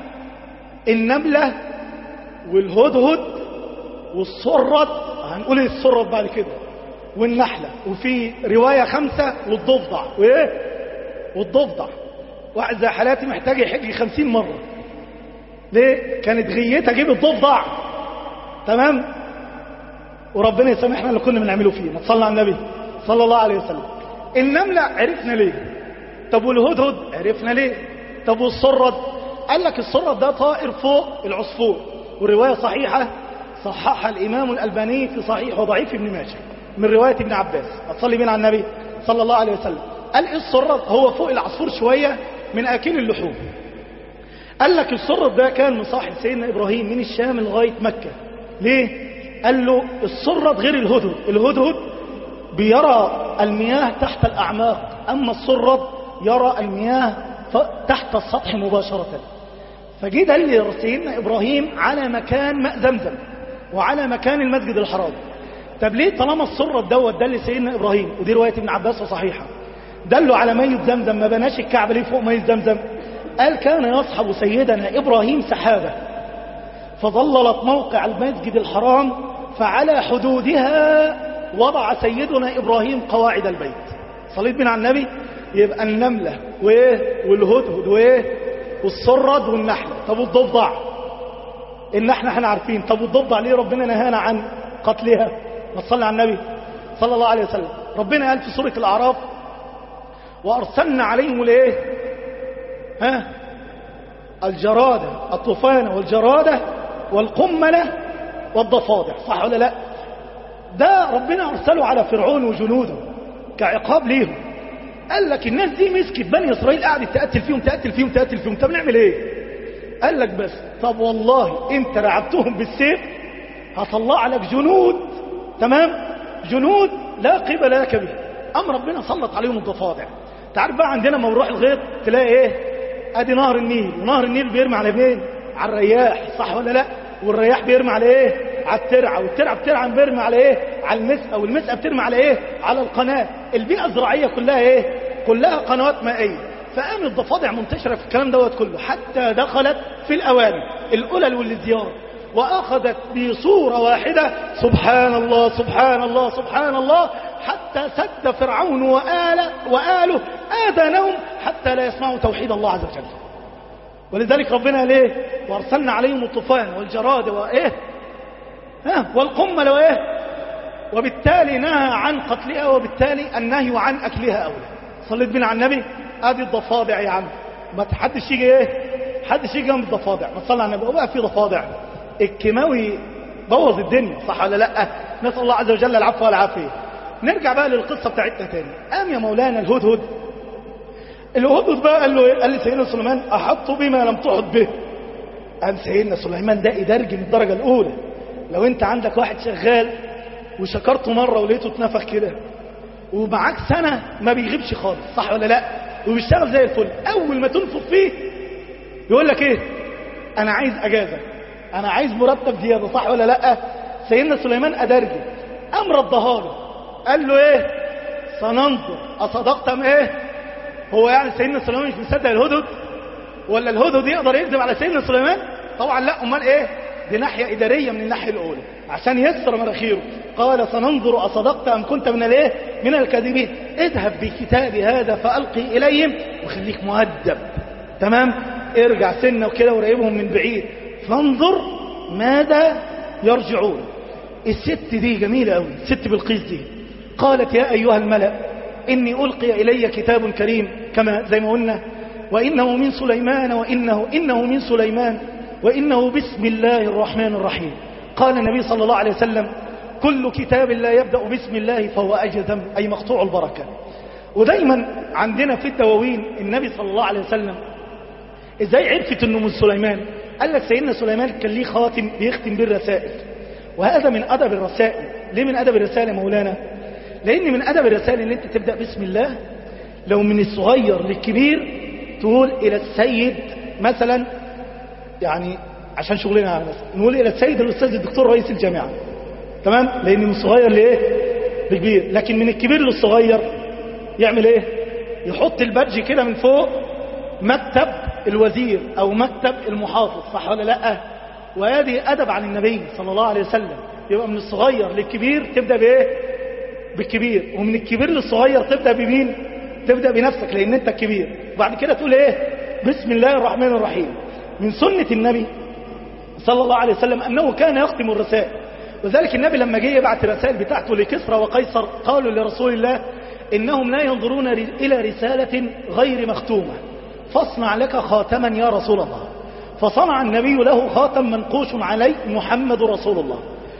النملة والهدهد والصرد، هنقول ايه الصرد بعد كده، والنحلة، وفي رواية خمسة والضفدع. وايه؟ والضفدع. واحد زي حالاتي محتاج يحج خمسين مرة. ليه؟ كانت غيتها اجيب الضفدع، تمام؟ وربنا يسامحنا اللي كنا بنعمله فيه. ما تصلى على النبي صلى الله عليه وسلم. النملة عرفنا ليه. طب والهدهد عرفنا ليه. طب والصرد؟ قال لك الصرد ده طائر فوق العصفور، ورواية صحيحة صححها الإمام الألباني في صحيح وضعيف ابن ماجه من رواية ابن عباس. أتصلي بين على النبي صلى الله عليه وسلم. قال إيه الصرد؟ هو فوق العصفور شوية من أكل اللحوم. قال لك الصرد ده كان مصاحب سيدنا إبراهيم من الشام لغاية مكة. ليه؟ قال له الصرد غير الهدهد. الهدهد بيرى المياه تحت الأعماق، أما الصرد يرى المياه تحت السطح مباشرة. فجي دل سيدنا إبراهيم على مكان ماء زمزم وعلى مكان المسجد الحرام. طب ليه طالما الصرد دوت دل سيدنا إبراهيم، ودي رواية ابن عباس وصحيحة، دلوا على مية زمزم، ما بناش الكعبة ليه فوق مية زمزم؟ قال كان يصحب سيدنا إبراهيم سحابة فظللت موقع المسجد الحرام، فعلى حدودها وضع سيدنا إبراهيم قواعد البيت. صليت بنا على النبي. يبقى النملة وايه والهدهد وايه والصرد والنحلة. طب والضفدع؟ النحلة احنا عارفين. طب والضفدع ليه ربنا نهانا عن قتلها؟ ما تصلي على النبي صلى الله عليه وسلم. ربنا قال في سورة الأعراف وأرسلنا عليهم الايه ها الجرادة، الطوفان والجرادة والقملة والضفادع، صح ولا لا؟ ده ربنا أرسله على فرعون وجنوده كعقاب ليهم. قال لك الناس دي مسكت بني إسرائيل قاعدة تقتل فيهم تقتل فيهم تقتل فيهم، طب نعمل ايه؟ قال لك بس طب والله انت رعبتهم بالسيف هطلع لك جنود، تمام؟ جنود لا قبل لك به. أم ربنا سلط عليهم الضفادع. تعرف بقى عندنا لما نروح الغيط تلاقي ايه؟ ادي نهر النيل، ونهر النيل بيرمي على مين؟ على الرياح، صح ولا لا؟ والرياح بيرمي على ايه؟ على الترعه، والترعه بترعى بيرمي على ايه؟ على المسقى، والمسقى بترمي على ايه؟ على القناه. البيئه الزراعيه كلها ايه؟ كلها قنوات مائيه. فقام الضفادع منتشره في الكلام دوت كله، حتى دخلت في الاواني القلل والازيار، واخذت بصوره واحده سبحان الله سبحان الله سبحان الله، حتى سد فرعون وآله, وآله آذانهم حتى لا يسمعوا توحيد الله عز وجل. ولذلك ربنا ليه وارسلنا عليهم الطوفان والجراد وايه ها والقمل وايه، وبالتالي نهى عن قتلها، وبالتالي النهي عن اكلها اولى. صليت بنا على النبي. ادي الضفادع يا عم، ما حدش يجي ايه حدش يجي جنب الضفادع. ما تصلي على النبي. وبقى في ضفادع الكيماوي بوظ الدنيا، صح ولا لا؟ نسال الله عز وجل العفو والعافيه. نرجع بقى للقصه بتاعتنا تاني. قام يا مولانا الهدهد، الهدهد بقى قال له ايه؟ قال لسيدنا سليمان احط بما لم تحط به. قام سيدنا سليمان ده ادرج من الدرجه الاولى. لو انت عندك واحد شغال وشكرته مره ولقيته اتنفخ كده ومعاك سنه ما بيغيبش خالص، صح ولا لا؟ وبيشتغل زي الفل، اول ما تنفخ فيه يقول لك ايه؟ انا عايز اجازه، انا عايز مرتب زياده، صح ولا لا؟ سيدنا سليمان ادرجه، قام ردها له قال له ايه؟ سننظر اصدقت ام ايه؟ هو يعني سيدنا سليمان مش مصدق الهدهد؟ ولا الهدهد يقدر يكذب على سيدنا سليمان؟ طبعا لا. امال ايه؟ دي ناحية إدارية من الناحية الأولى عشان يسر مراخيره. قال سننظر أصدقت أم كنت من الايه من الكاذبين. اذهب بكتابي هذا فألقي إليهم وخليك مؤدب. تمام. ارجع سنة وكده وراقبهم من بعيد فانظر ماذا يرجعون. الست دي جميلة قوي، الست بلقيس دي قالت يا أيها الملأ إني ألقي إلي كتاب كريم كما زي ما قلنا وإنه من سليمان وإنه إنه من سليمان وإنه بسم الله الرحمن الرحيم. قال النبي صلى الله عليه وسلم كل كتاب لا يبدأ بسم الله فهو أجذم أي مقطوع البركة. ودايما عندنا في الدواوين النبي صلى الله عليه وسلم ازاي عرفت انه من سليمان؟ قال لك سيدنا سليمان كان ليه خاتم بيختم به الرسائل، وهذا من أدب الرسائل. ليه من أدب الرسائل يا مولانا؟ لأن من أدب الرسائل ان انت تبدأ بسم الله. لو من الصغير للكبير تقول إلى السيد مثلا، يعني عشان شغلنا على مثلا نقول إلى السيد الأستاذ الدكتور رئيس الجامعة. تمام. لأن من الصغير لإيه لكبير. لكن من الكبير للصغير يعمل إيه؟ يحط البادج كده من فوق مكتب الوزير أو مكتب المحافظ، صح ولا لأ؟ وهذه أدب عن النبي صلى الله عليه وسلم. يبقى من الصغير للكبير تبدأ بإيه؟ بالكبير. ومن الكبير للصغير تبدأ بمين؟ تبدأ بنفسك لأن أنت الكبير. وبعد كده تقول إيه؟ بسم الله الرحمن الرحيم. من سنة النبي صلى الله عليه وسلم أنه كان يختم الرسائل. وذلك النبي لما جه يبعث الرسائل بتاعته لكسرى وقيصر قالوا لرسول الله إنهم لا ينظرون إلى رسالة غير مختومة فاصنع لك خاتما يا رسول الله. فصنع النبي له خاتم منقوش عليه محمد رسول الله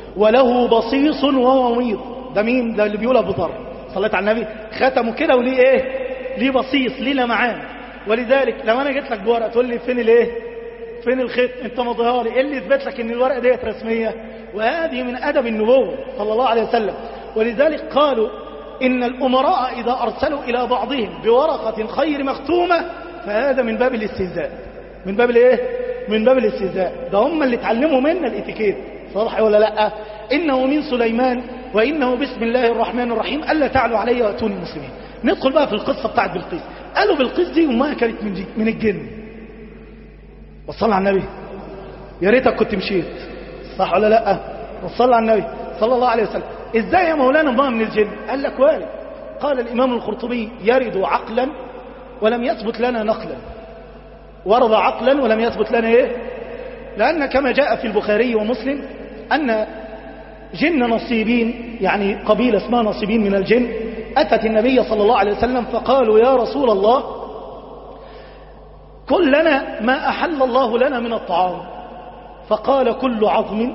وله بصيص ووميض. ده مين؟ ده اللي بيقول أبو ذر. صليت على النبي. ختمه كده وليه ايه؟ ليه بصيص، ليه لمعان. ولذلك لما انا جيت لك بورقه تقول لي فين الايه؟ فين الخط؟ انت مضيها لي. ايه اللي يثبت لك ان الورقه ديت رسميه؟ وهذه من ادب النبوه صلى الله عليه وسلم. ولذلك قالوا ان الامراء اذا ارسلوا الى بعضهم بورقه خير مختومه فهذا من باب الاستهزاء. من باب الايه؟ من باب الاستهزاء. ده هم اللي اتعلموا منا الاتيكيت، صح ولا لا؟ انه من سليمان وانه بسم الله الرحمن الرحيم الا تعلوا علي واتوني مسلمين. ندخل بقى في القصه بتاعت بلقيس. قالوا بلقيس دي امها كانت من من الجن. وصلى على النبي. يا ريتك كنت مشيت، صح ولا لا؟ وصلى على النبي صلى الله عليه وسلم. ازاي يا مولانا امها من الجن؟ قال لك وارد. قال الامام القرطبي يرد عقلا ولم يثبت لنا نقلا. ورد عقلا ولم يثبت لنا ايه؟ لان كما جاء في البخاري ومسلم ان جن نصيبين، يعني قبيلة اسمها نصيبين من الجن، أتت النبي صلى الله عليه وسلم فقالوا يا رسول الله كل لنا ما أحل الله لنا من الطعام. فقال كل عظم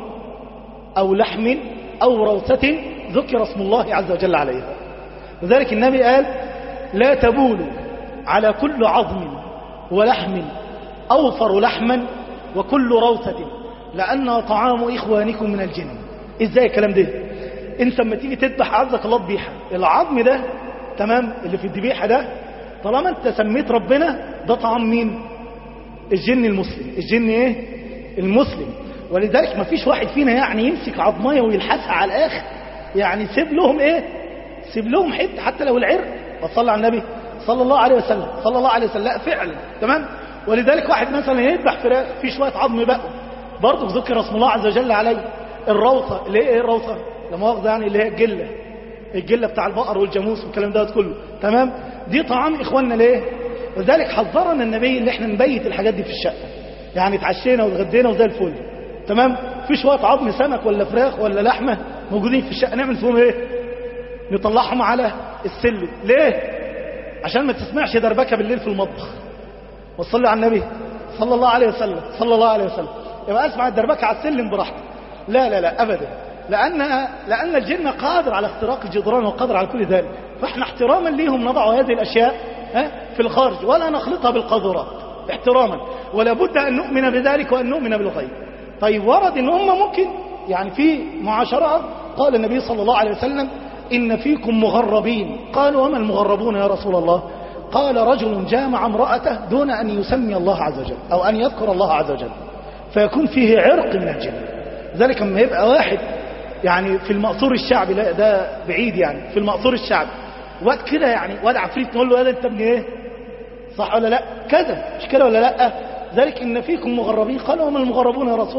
أو لحم أو روثة ذكر اسم الله عز وجل عليها. وذلك النبي قال لا تبولوا على كل عظم ولحم أوفر لحما وكل روثة لأنها طعام إخوانكم من الجن. ازاي الكلام ده؟ انت لما تيجي تذبح عزك الله ذبيحه، العظم ده تمام اللي في الذبيحه ده طالما انت سميت ربنا ده طعام مين؟ الجن المسلم. الجن ايه؟ المسلم. ولذلك ما فيش واحد فينا يعني يمسك عظمايه ويلحسها على الاخر، يعني سيب لهم ايه؟ سيب لهم حته حتى لو العرق. وصلى على النبي صلى الله عليه وسلم صلى الله عليه وسلم. لا فعلا تمام. ولذلك واحد مثلا يذبح فراخ في شويه عظم بقى برضه ذكر اسم الله عز وجل عليه. الروثة اللي هي ايه الروثة؟ لا مؤاخذة يعني اللي هي الجلة، الجلة بتاع البقر والجاموس والكلام ده كله. تمام. دي طعام اخواننا ليه؟ وذلك حذرنا النبي اللي احنا نبيت الحاجات دي في الشقة. يعني اتعشينا واتغدينا وزي الفل تمام. في شوية عظم سمك ولا فراخ ولا لحمة موجودين في الشقة نعمل فيهم ايه؟ نطلعهم على السلم. ليه؟ عشان ما تسمعش دربكة بالليل في المطبخ. وصلي على النبي صلى الله عليه وسلم صلى الله عليه وسلم. يبقى اسمع الدربكة على السلم براحتك. لا لا لا أبدا. لأن, لأن الجن قادر على اختراق الجدران وقادر على كل ذلك. فاحنا احتراما ليهم نضع هذه الأشياء في الخارج ولا نخلطها بالقاذورات احتراما. ولا بد أن نؤمن بذلك وأن نؤمن بالغيب. طيب ورد ان هم ممكن يعني في معاشرة. قال النبي صلى الله عليه وسلم إن فيكم مغربين. قالوا وما المغربون يا رسول الله؟ قال رجل جامع امرأته دون أن يسمي الله عز وجل أو أن يذكر الله عز وجل فيكون فيه عرق من الجن. ذلك لما يبقى واحد يعني في المقصور الشعبي، لا ده بعيد، يعني في المقصور الشعبي وقت كده يعني واد عفريت نقول له هذا انت ابن ايه؟ صح ولا لا؟ كذا مش كده ولا لا؟ ذلك ان فيكم مغربين. قالوا وما المغربون يا رسول الله؟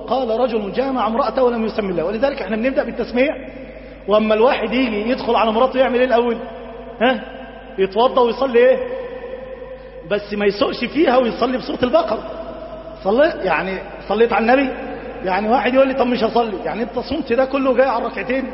قال رجل جامع امرأته ولم يسمي الله. ولذلك احنا بنبدأ بالتسمية، واما الواحد يجي يدخل على مراته يعمل ايه الاول؟ ها؟ يتوضى ويصلي ايه؟ بس ما يسوقش فيها ويصلي بسورة البقرة. صلي يعني صليت على النبي. يعني واحد يقول لي طب مش هصلي، يعني انت صمت ده كله جاي على ركعتين؟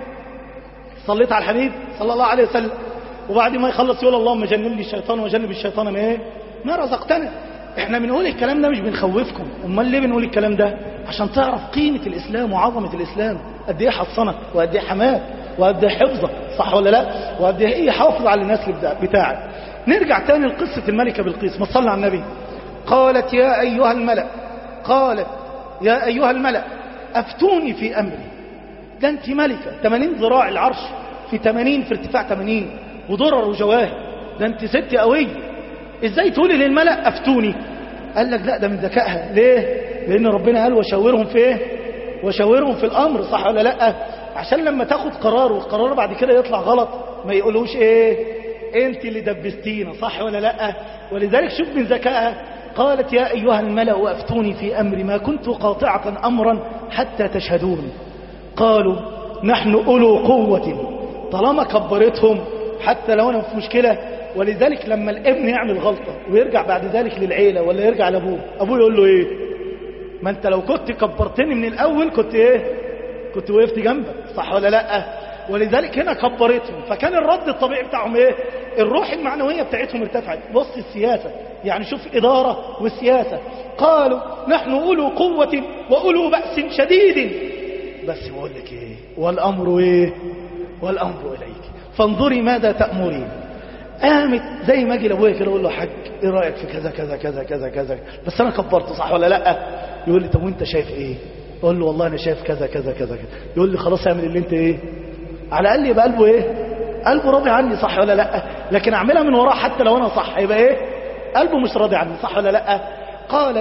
صليت على الحبيب صلى الله عليه وسلم، وبعد ما يخلص يقول اللهم جنبني الشيطان وجنب الشيطان ما ايه؟ ما رزقتنا. احنا بنقول الكلام ده مش بنخوفكم، امال ليه بنقول الكلام ده؟ عشان تعرف قيمة الاسلام وعظمة الاسلام، قد ايه حصنك وقد ايه حماك وقد ايه حفظك، صح ولا لا؟ وقد ايه يحافظ على الناس بتاعك. نرجع تاني لقصة الملكة بلقيس، ما تصلي على النبي. قالت يا ايها الملأ، قالت يا ايها الملأ افتوني في امري. ده انت ملكة، ثمانين ذراع العرش في ثمانين في ارتفاع ثمانين ودرر وجواهر، ده انت ست قوية، ازاي تقولي للملأ افتوني؟ قال لك لا ده من ذكائها. ليه؟ لان ربنا قال وشاورهم في ايه؟ وشاورهم في الامر، صح ولا لا؟ عشان لما تاخد قرار والقرار بعد كده يطلع غلط ما يقولوش ايه انت اللي دبستينا، صح ولا لا؟ ولذلك شوف من ذكائها قالت يا ايها الملأ افتوني في امري ما كنت قاطعة امرا حتى تشهدون. قالوا نحن اولو قوة. طالما كبرتهم حتى لو انا في مشكلة. ولذلك لما الابن يعمل غلطة ويرجع بعد ذلك للعيلة ولا يرجع لابوه، ابوه يقول له ايه؟ ما انت لو كنت كبرتني من الاول كنت ايه؟ كنت وقفت جنبك، صح ولا لا؟ ولذلك هنا كبرتهم، فكان الرد الطبيعي بتاعهم ايه؟ الروح المعنوية بتاعتهم ارتفعت. بص السياسة، يعني شوف إدارة والسياسة. قالوا نحن أولو قوة وأولو بأس شديد، بس بقول لك ايه؟ والأمر ايه؟ والأمر إليك فانظري ماذا تأمرين. قامت زي ما اجي لابويا كده اقول له حاج ايه رايك في كذا كذا كذا كذا كذا، بس انا كبرته، صح ولا لا؟ يقول لي طب وانت شايف ايه؟ اقول له والله انا شايف كذا كذا كذا كذا. يقول لي خلاص اعمل اللي انت ايه، على الاقل يبقى قلبه ايه؟ قلبه راضي عني، صح ولا لا؟ لكن اعملها من وراه حتى لو انا صح يبقى ايه؟ قلبه مش راضي عني، صح ولا لا؟ قالت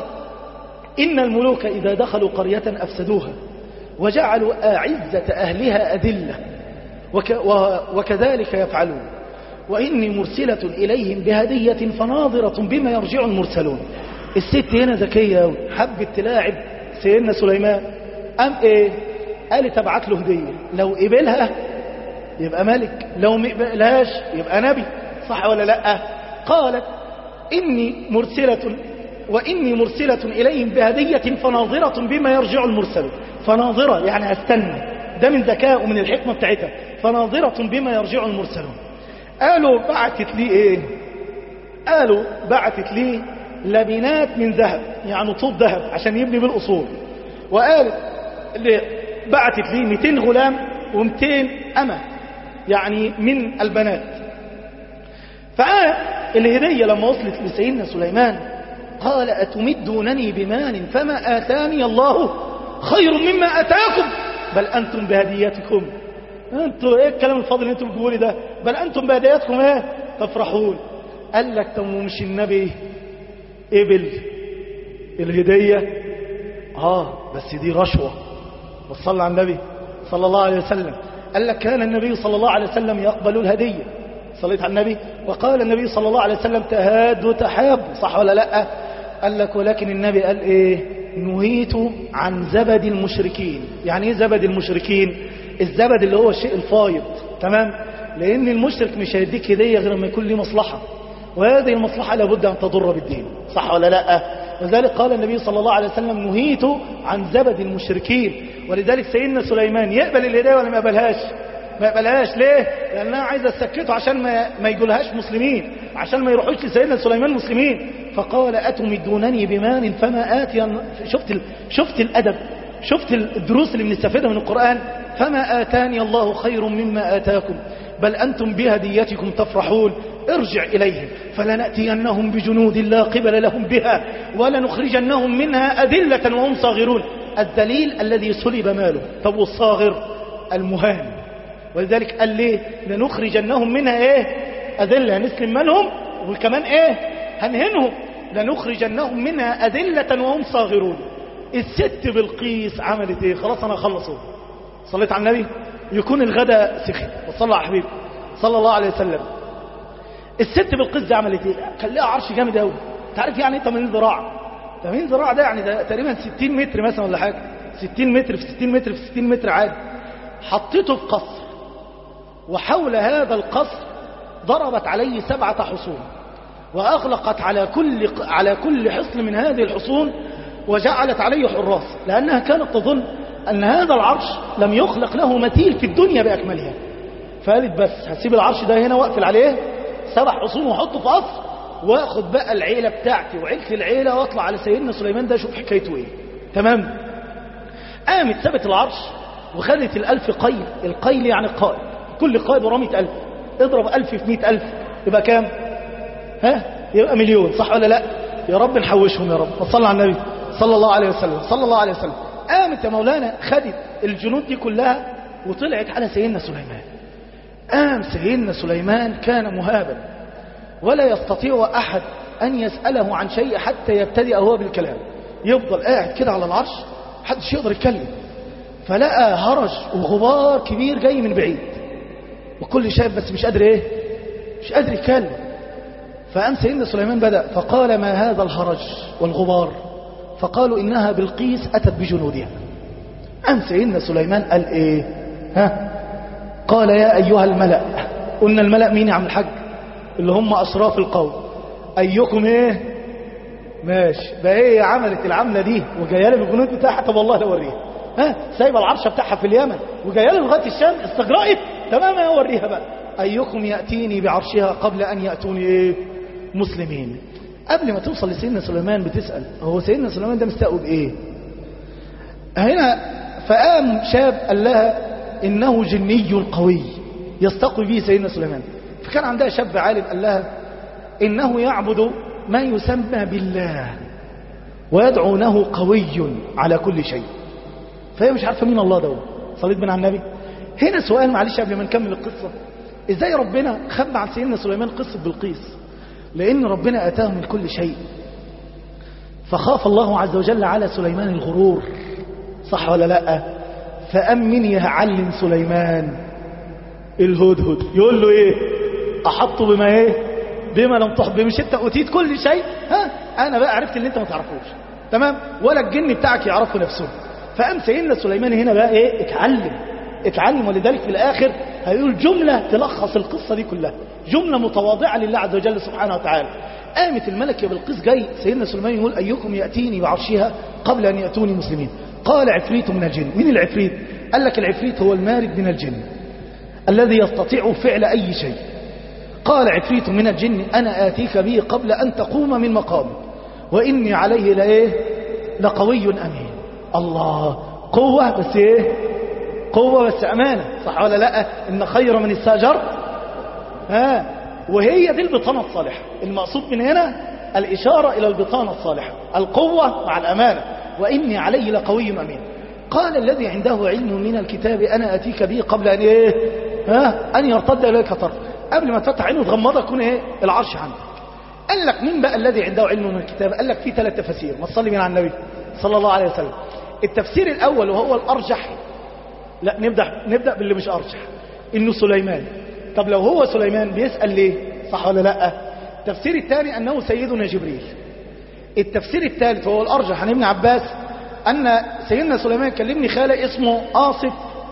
ان الملوك اذا دخلوا قرية افسدوها وجعلوا اعزة اهلها اذلة وك وكذلك يفعلون وإني مرسلة إليهم بهدية فناظرة بما يرجع المرسلون. الست هنا ذكية حبت تلاعب سيدنا سليمان. أم إيه؟ قالت ابعت له هدية، لو قبلها يبقى ملك، لو ما قبلهاش يبقى نبي، صح ولا لا؟ قالت إني مرسلة وإني مرسلة إليهم بهدية فناظرة بما يرجع المرسلون. فناظرة يعني هستنى، ده من ذكاء ومن الحكمة بتاعتها. فناظرة بما يرجع المرسلون. قالوا بعتت لي ايه؟ قالوا بعتت لي لبنات من ذهب، يعني طوب ذهب عشان يبني بالأصول. وقالت بعتت لي مئتين غلام ومئتين أمة، يعني من البنات. فالهدية لما وصلت لسيدنا سليمان قال أتمدونني بمال فما آتاني الله خير مما آتاكم بل أنتم بهديتكم. انتوا ايه الكلام الفاضل اللي انتوا بتقولوا ده؟ بل انتم بهداياتكم ايه تفرحون. قال لك طب مش النبي قبل الهديه؟ اه بس دي رشوه. وصلى على النبي صلى الله عليه وسلم. قال لك كان النبي صلى الله عليه وسلم يقبل الهديه. صليت على النبي. وقال النبي صلى الله عليه وسلم تهادوا تحابوا، صح ولا لا؟ قال لك ولكن النبي قال ايه؟ نهيت عن زبد المشركين. يعني ايه زبد المشركين؟ الزبد اللي هو الشيء الفايض، تمام؟ لان المشرك مش هيديك هديه غير لما يكون له مصلحه، وهذه المصلحه لابد ان تضر بالدين، صح ولا لا؟ وذلك قال النبي صلى الله عليه وسلم نهيت عن زبد المشركين. ولذلك سيدنا سليمان يقبل الهدايه ولا ما يقبلهاش؟ ما يقبلهاش. ليه؟ لانها عايزه تسكته عشان ما ما يقولهاش مسلمين، عشان ما يروحوش لسيدنا سليمان مسلمين. فقال اتمدونني بمال فما آتي. شفت ال... شفت الادب، شفت الدروس اللي بنستفيدها من القرآن. فما آتاني الله خير مما آتاكم بل أنتم بهديتكم تفرحون ارجع إليهم فلنأتينهم بجنود لا قبل لهم بها ولنخرجنهم منها أذلة وهم صاغرون. الذليل الذي سلب ماله. طب والصاغر المهان. ولذلك قال ليه لنخرجنهم منها ايه؟ أذلة، نسلم مالهم وكمان ايه؟ هنهنهم. لنخرجنهم منها أذلة وهم صاغرون. الست بلقيس عملت ايه؟ خلاص انا اخلصه. صليت على النبي. يكون الغداء سخن وصلى على حبيبي صلى الله عليه وسلم. الست بلقيس دي عملت ايه؟ كان لها عرش جامد قوي. انت عارف يعني ايه ثمانين ذراع؟ ثمانين ذراع ده يعني ده تقريبا ستين متر مثلا ولا حاجه، ستين متر في ستين متر في ستين متر عادي، حطيته في قصر، وحول هذا القصر ضربت عليه سبعة حصون، وأغلقت على كل على كل حصن من هذه الحصون، وجعلت عليه حراس، لأنها كانت تظن أن هذا العرش لم يخلق له مثيل في الدنيا بأكملها. فقالت بس هسيب العرش ده هنا واقفل عليه سبع حصون وحطه في قصر، واخد بقى العيلة بتاعتي وعيلة العيلة واطلع على سيدنا سليمان ده اشوف حكايته ايه. تمام. قامت سابت العرش وخدت الألف قيل. القيل يعني قائد، كل قائد وراه مئة ألف، اضرب ألف في مئة ألف يبقى كام؟ ها؟ يبقى مليون، صح ولا لا؟ يا رب نحوشهم يا رب. وصلى على النبي صلى الله عليه وسلم صلى الله عليه وسلم. قامت يا مولانا خدت الجنود دي كلها وطلعت على سيدنا سليمان. قام سيدنا سليمان كان مهابا، ولا يستطيع أحد أن يسأله عن شيء حتى يبتدئ هو بالكلام. يفضل قاعد كده على العرش محدش يقدر يتكلم، فلقى هرج وغبار كبير جاي من بعيد، وكل شايف بس مش قادر ايه مش قادر يتكلم. فقام سيدنا سليمان بدأ فقال ما هذا الهرج والغبار؟ فقالوا إنها بلقيس أتت بجنودها. قام سيدنا سليمان قال ايه؟ ها؟ قال يا أيها الملأ. قلنا الملأ مين يا عم الحاج؟ اللي هم أشراف القوم. أيكم ايه؟ ماشي بقى ايه عملت العملة دي وجايه لي بالجنود بتاعها؟ طب والله لو اوريها. ها؟ سايبه العرشه بتاعها في اليمن وجايه لي لغايه الشام، استجرأت تمام. اوريها بقى. أيكم يأتيني بعرشها قبل أن يأتوني ايه؟ مسلمين. قبل ما توصل لسيدنا سليمان بتسأل هو سيدنا سليمان ده مستقوا بايه؟ هنا فقام شاب قال لها إنه جني قوي يستقوي به سيدنا سليمان. فكان عندها شاب عالم قال لها إنه يعبد ما يسمى بالله ويدعونه قوي على كل شيء. فهي مش عارفة مين الله ده. صليت بنا على النبي. هنا سؤال معلش قبل ما نكمل القصة، ازاي ربنا خبى عن سيدنا سليمان قصة بلقيس؟ لأن ربنا أتاه من كل شيء، فخاف الله عز وجل على سليمان الغرور، صح ولا لا؟ فأمن يعلم سليمان الهدهد يقول له ايه؟ أحط بما ايه؟ بما لم تحط به. مش انت أتيت كل شيء؟ ها؟ أنا بقى عرفت اللي انت ما تعرفوش، تمام؟ ولا الجن بتاعك يعرفه نفسه. فأم سيدنا سليمان هنا بقى ايه؟ اتعلم اتعلم. ولذلك في الآخر هيقول جملة تلخص القصة دي كلها، جملة متواضعة لله عز وجل سبحانه وتعالى. قامت الملكة بلقيس جاي سيدنا سليمان يقول أيكم يأتيني بعرشها قبل أن يأتوني مسلمين؟ قال عفريت من الجن. مين العفريت؟ قال لك العفريت هو المارد من الجن الذي يستطيع فعل أي شيء. قال عفريت من الجن أنا آتيك به قبل أن تقوم من مقامك وإني عليه لإيه؟ لقوي أمين. الله، قوة بس إيه؟ قوة بس أمانة، صح ولا لا؟ إن خير من استأجرت. ها؟ وهي دي البطانة الصالحة. المقصود من هنا الإشارة إلى البطانة الصالحة، القوة مع الأمانة. وإني عليه لقوي أمين. قال الذي عنده علم من الكتاب أنا أتيك به قبل أن إيه؟ ها؟ أن يرتد إليك طرف. قبل ما تفتح عينه وتغمضها يكون إيه؟ العرش عندك. قال لك مين بقى الذي عنده علم من الكتاب؟ قال لك في ثلاث تفاسير. ما تصلي من على النبي صلى الله عليه وسلم. التفسير الأول وهو الأرجح، لا نبدأ نبدأ باللي مش أرجح، إنه سليمان. طب لو هو سليمان بيسأل ليه؟ صح ولا لا؟ التفسير الثاني أنه سيدنا جبريل. التفسير الثالث وهو الأرجح عن ابن عباس أن سيدنا سليمان كلمني خالق اسمه آصف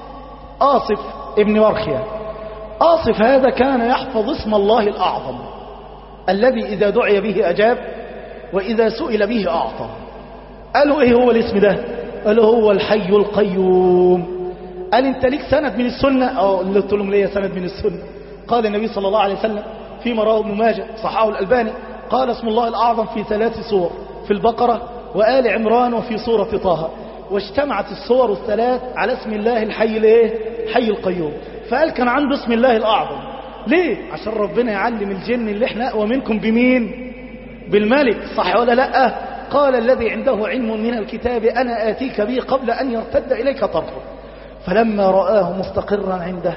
آصف ابن ورخيا. آصف هذا كان يحفظ اسم الله الأعظم الذي إذا دعي به أجاب وإذا سئل به أعطى. قالوا إيه هو الاسم ده؟ قالوا هو الحي القيوم. قال انت ليك سند من السنة؟ اه قلت لهم ليه سند من السنة. قال النبي صلى الله عليه وسلم فيما رواه ابن ماجه صححه الألباني قال اسم الله الأعظم في ثلاث صور، في البقرة وآل عمران وفي سورة طه، واجتمعت الصور الثلاث على اسم الله الحي الايه؟ حي القيوم. فقال كان عنده اسم الله الأعظم. ليه؟ عشان ربنا يعلم الجن اللي احنا أقوى منكم بمين؟ بالملك، صح ولا لا؟ قال الذي عنده علم من الكتاب أنا آتيك به قبل أن يرتد إليك طرفه. فلما رآه مستقرا عنده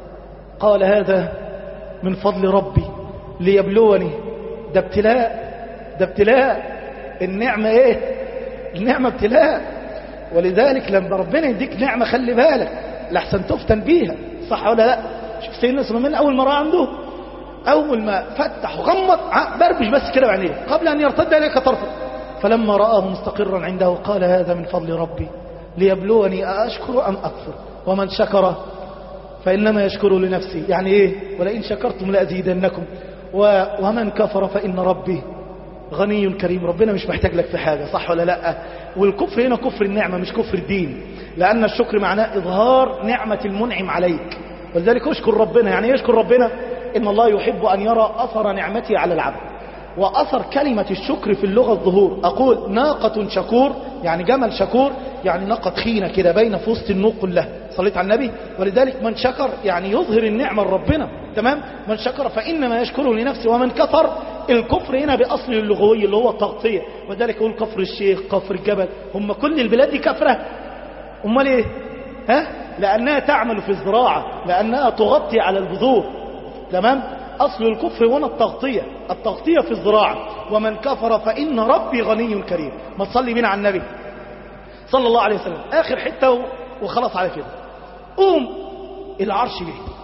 قال هذا من فضل ربي ليبلوني. ده ابتلاء، ده ابتلاء. النعمة ايه؟ النعمة ابتلاء. ولذلك لما ربنا يديك نعمة خلي بالك لحسن تفتن بيها، صح ولا لا؟ شوف سيدنا سليمان أول ما رأى عنده، أول ما فتح وغمض بربش بس كده بعينيه قبل أن يرتد إليك طرفه. فلما رآه مستقرا عنده قال هذا من فضل ربي ليبلوني أأشكر أم أكفر ومن شكر فإنما يشكر لنفسه. يعني إيه؟ ولئن شكرتم لأزيدنكم و... ومن كفر فإن ربي غني كريم. ربنا مش محتاج لك في حاجة، صح ولا لا؟ والكفر هنا كفر النعمة مش كفر الدين، لأن الشكر معناه إظهار نعمة المنعم عليك، ولذلك اشكر ربنا. يعني ايه يشكر ربنا؟ إن الله يحب أن يرى أثر نعمته على العبد. وأثر كلمة الشكر في اللغة الظهور. أقول ناقة شكور يعني جمل شكور، يعني ناقة تخينة كده بين في وسط النوق كلها. صليت على النبي. ولذلك من شكر يعني يظهر النعمة لربنا، تمام؟ من شكر فإنما يشكره لنفسه. ومن كفر، الكفر هنا بأصل اللغوي اللي هو التغطية، ولذلك يقول كفر الشيخ، كفر الجبل. هم كل البلاد دي كفرة. امال ايه؟ ها؟ لأنها تعمل في الزراعة، لأنها تغطي على البذور، تمام؟ أصل الكفر هنا التغطية، التغطية في الزراعة. ومن كفر فإن ربي غني كريم. ما تصلي بنا على النبي صلى الله عليه وسلم. آخر حتة وخلاص على كده. قوم العرش جه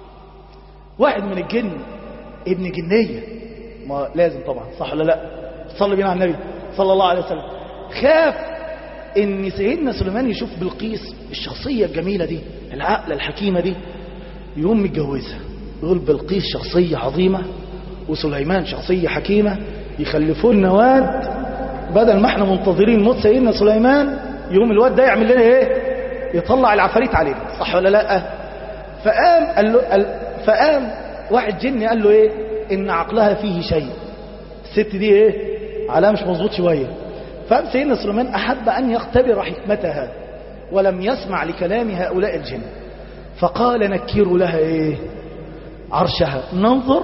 واحد من الجن، ابن جنية، ما لازم طبعا، صح ولا لا؟ صلي بنا على النبي صلى الله عليه وسلم. خاف ان سيدنا سليمان يشوف بلقيس الشخصية الجميلة دي، العقل الحكيمة دي، يقوم متجوزها. يقول بلقيس شخصية عظيمة وسليمان شخصية حكيمة، يخلفوا لنا واد بدل ما احنا منتظرين موت سيدنا سليمان، يقوم الواد ده يعمل لنا ايه؟ يطلع العفاريت علينا، صح ولا لا؟ فقام قال له قال فقام واحد جني قال له ايه؟ ان عقلها فيه شيء، الست دي ايه؟ عليها مش مظبوط شويه. فقام سيدنا سليمان احب ان يختبر حكمتها ولم يسمع لكلام هؤلاء الجن، فقال نكروا لها ايه؟ عرشها ننظر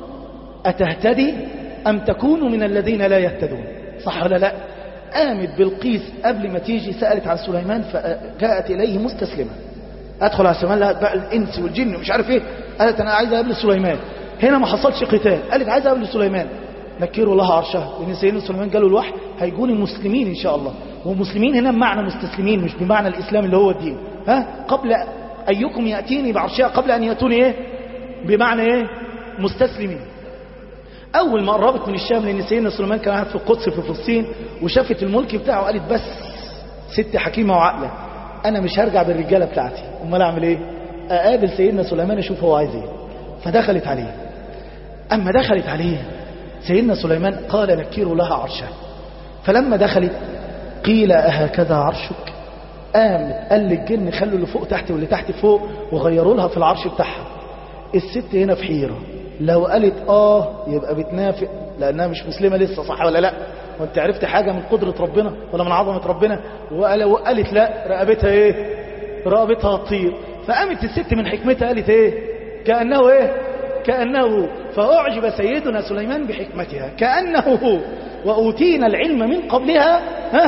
أتهتدي أم تكون من الذين لا يهتدون، صح ولا لا؟ قامت بلقيس قبل ما تيجي سألت عن سليمان فجاءت إليه مستسلمة. أدخل على سليمان لها بقى الإنس والجن ومش عارف إيه، قالت أنا عايزة أقابل سليمان. هنا ما حصلش قتال، قالت عايزة أقابل سليمان. نكروا لها عرشها، لأن سيدنا سليمان قالوا الوحي هيكونوا مسلمين إن شاء الله. ومسلمين هنا بمعنى مستسلمين، مش بمعنى الإسلام اللي هو الدين. ها؟ قبل أيكم يأتيني بعرشها قبل أن يأتوني إيه؟ بمعنى ايه؟ مستسلمين. اول ما قربت من الشام، لان سيدنا سليمان كان قاعد في القدس في فلسطين وشافت الملك بتاعه، قالت بس ست حكيمه وعاقله، انا مش هرجع بالرجاله بتاعتي، امال اعمل ايه؟ اقابل سيدنا سليمان اشوف هو عايز ايه. فدخلت عليه. اما دخلت عليه سيدنا سليمان قال نكروا لها عرشها. فلما دخلت قيل اهكذا عرشك؟ قامت قال للجن خلوا اللي فوق تحت واللي تحت فوق، وغيروا لها في العرش بتاعها. الست هنا في حيرة، لو قالت اه يبقى بتنافق لانها مش مسلمة لسه، صح ولا لا؟ وانت عرفت حاجة من قدرة ربنا ولا من عظمة ربنا؟ ولو قالت لا رقبتها ايه؟ رقبتها تطير. فقامت الست من حكمتها قالت ايه؟ كأنه ايه؟ كأنه. فأعجب سيدنا سليمان بحكمتها كأنه هو، وأوتينا العلم من قبلها، ها؟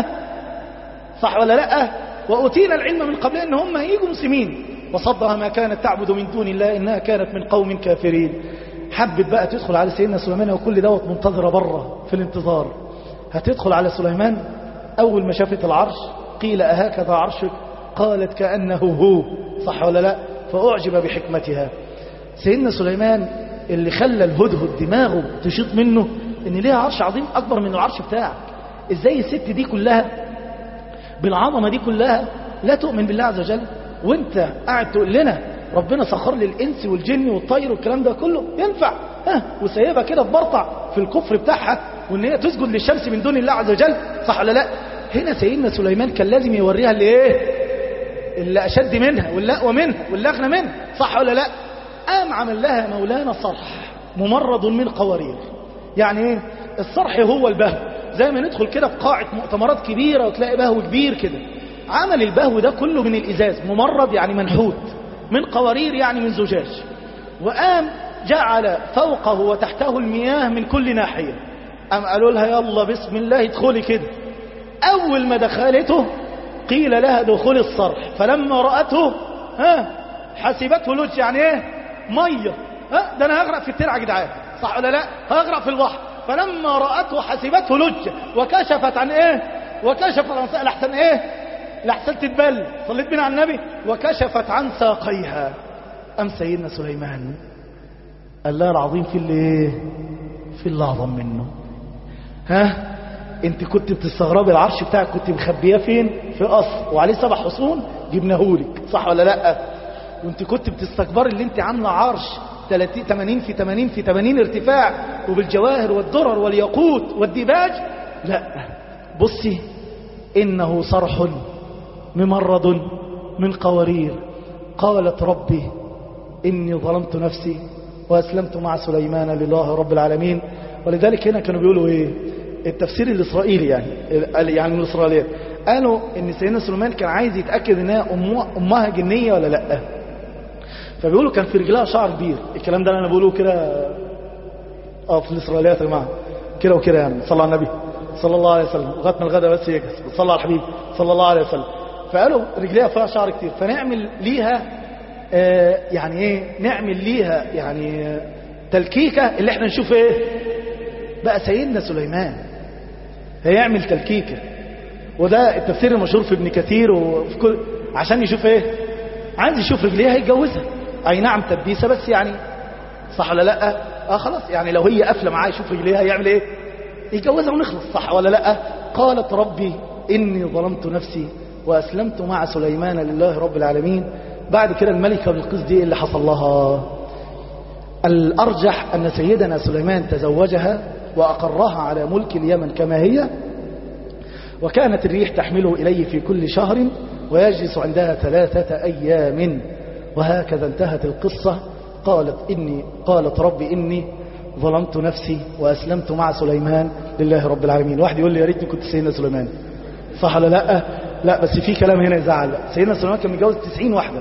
صح ولا لا؟ وأوتينا العلم من قبلها ان هم هيجوا مسلمين. وصدها ما كانت تعبد من دون الله إنها كانت من قوم كافرين. حبت بقى تدخل على سيدنا سليمان، وكل دوت منتظرة بره في الانتظار. هتدخل على سليمان. أول ما شافت العرش قيل أهكذا عرشك؟ قالت كأنه هو، صح ولا لا؟ فأعجب بحكمتها. سيدنا سليمان اللي خلى الهدهد دماغه تشيط منه إن ليها عرش عظيم أكبر من العرش بتاعك. إزاي الست دي كلها بالعظمة دي كلها لا تؤمن بالله عز وجل؟ وانت قاعد تقول لنا ربنا سخر لي الانس والجن والطير والكلام ده كله ينفع؟ ها؟ وسيبها كده تبرطع في الكفر بتاعها وان هي تسجد للشمس من دون الله عز وجل، صح ولا لا؟ هنا سيدنا سليمان كان لازم يوريها اللي ايه؟ اللي اشد منها واللي اقوى منها واللي اغنى منها، صح ولا لا؟ قام عمل لها مولانا صرح ممرض من قوارير. يعني ايه الصرح؟ هو البهو. زي ما ندخل كده في قاعة مؤتمرات كبيرة وتلاقي بهو كبير كده، عمل البهو ده كله من الإزاز، ممرض يعني منحوت، من قوارير يعني من زجاج. وقام جعل فوقه وتحته المياه من كل ناحية. قام قالوا لها يلا بسم الله ادخلي كده. أول ما دخلته قيل لها دخول الصرح، فلما رأته ها حسبته لج. يعني ايه؟ مية. ها ده انا هغرق في الترعة يا جدعان، صح ولا لا؟ هغرق في البحر. فلما رأته حسبته لج وكشفت عن ايه؟ وكشفت عن ساق لحسن ايه؟ لحسن تتبل. صليت بنا على النبي. وكشفت عن ساقيها. أم سيدنا سليمان الله العظيم في اللي في اللي أعظم منه. ها انت كنت بتستغربي العرش بتاعك كنت مخبيه فين؟ في قصر وعليه سبع حصون جبناهولك، صح ولا لا؟ وانت كنت بتستكبري اللي انت عامله عرش ثمانين في ثمانين في ثمانين ارتفاع وبالجواهر والدرر والياقوت والديباج. لا، بصي، انه صرح ممرد من قوارير. قالت ربي اني ظلمت نفسي واسلمت مع سليمان لله رب العالمين. ولذلك هنا كانوا بيقولوا ايه التفسير الاسرائيلي، يعني يعني من الاسرائيليات، قالوا ان سيدنا سليمان كان عايز يتاكد انها امها جنيه ولا لا، فبيقولوا كان في رجلها شعر كبير. الكلام ده انا بقوله كده اه في الاسرائيليات يا جماعه، كده وكده يعني. صلى على النبي صلى الله عليه وسلم لغايه ما الغدا بس يجهز، صلى على الحبيب صلى الله عليه وسلم. فقالوا رجليها فيها شعر كتير، فنعمل ليها آه يعني ايه، نعمل ليها يعني آه تلكيكه اللي احنا نشوف ايه بقى سيدنا سليمان هيعمل تلكيكه. وده التفسير المشهور في ابن كثير وفي كل، عشان يشوف ايه، عايز يشوف رجليها هيتجوزها. اي نعم تدبيسه بس يعني، صح ولا لا؟ اه خلاص يعني لو هي قافله معاه يشوف رجليها يعمل ايه، يتجوزها ونخلص، صح ولا لا؟ قالت ربي اني ظلمت نفسي واسلمت مع سليمان لله رب العالمين. بعد كده الملكه بلقيس دي اللي حصل لها الارجح ان سيدنا سليمان تزوجها واقرها على ملك اليمن كما هي، وكانت الريح تحمله اليه في كل شهر ويجلس عندها ثلاثه ايام. وهكذا انتهت القصه. قالت اني قالت ربي اني ظلمت نفسي واسلمت مع سليمان لله رب العالمين. واحد يقول لي يا ريتني كنت سيدنا سليمان، صح ولا لا؟ لا، بس في كلام هنا يزعل. سيدنا سليمان كان متجوز تسعين واحده،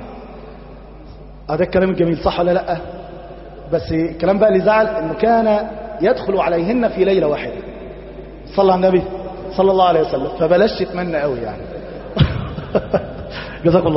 هذا الكلام الجميل، صح ولا لا؟ بس الكلام بقى اللي زعل انه كان يدخل عليهن في ليله واحده. صلى على النبي صلى الله عليه وسلم. فبلاش تتمنى قوي يعني. جزاك الله.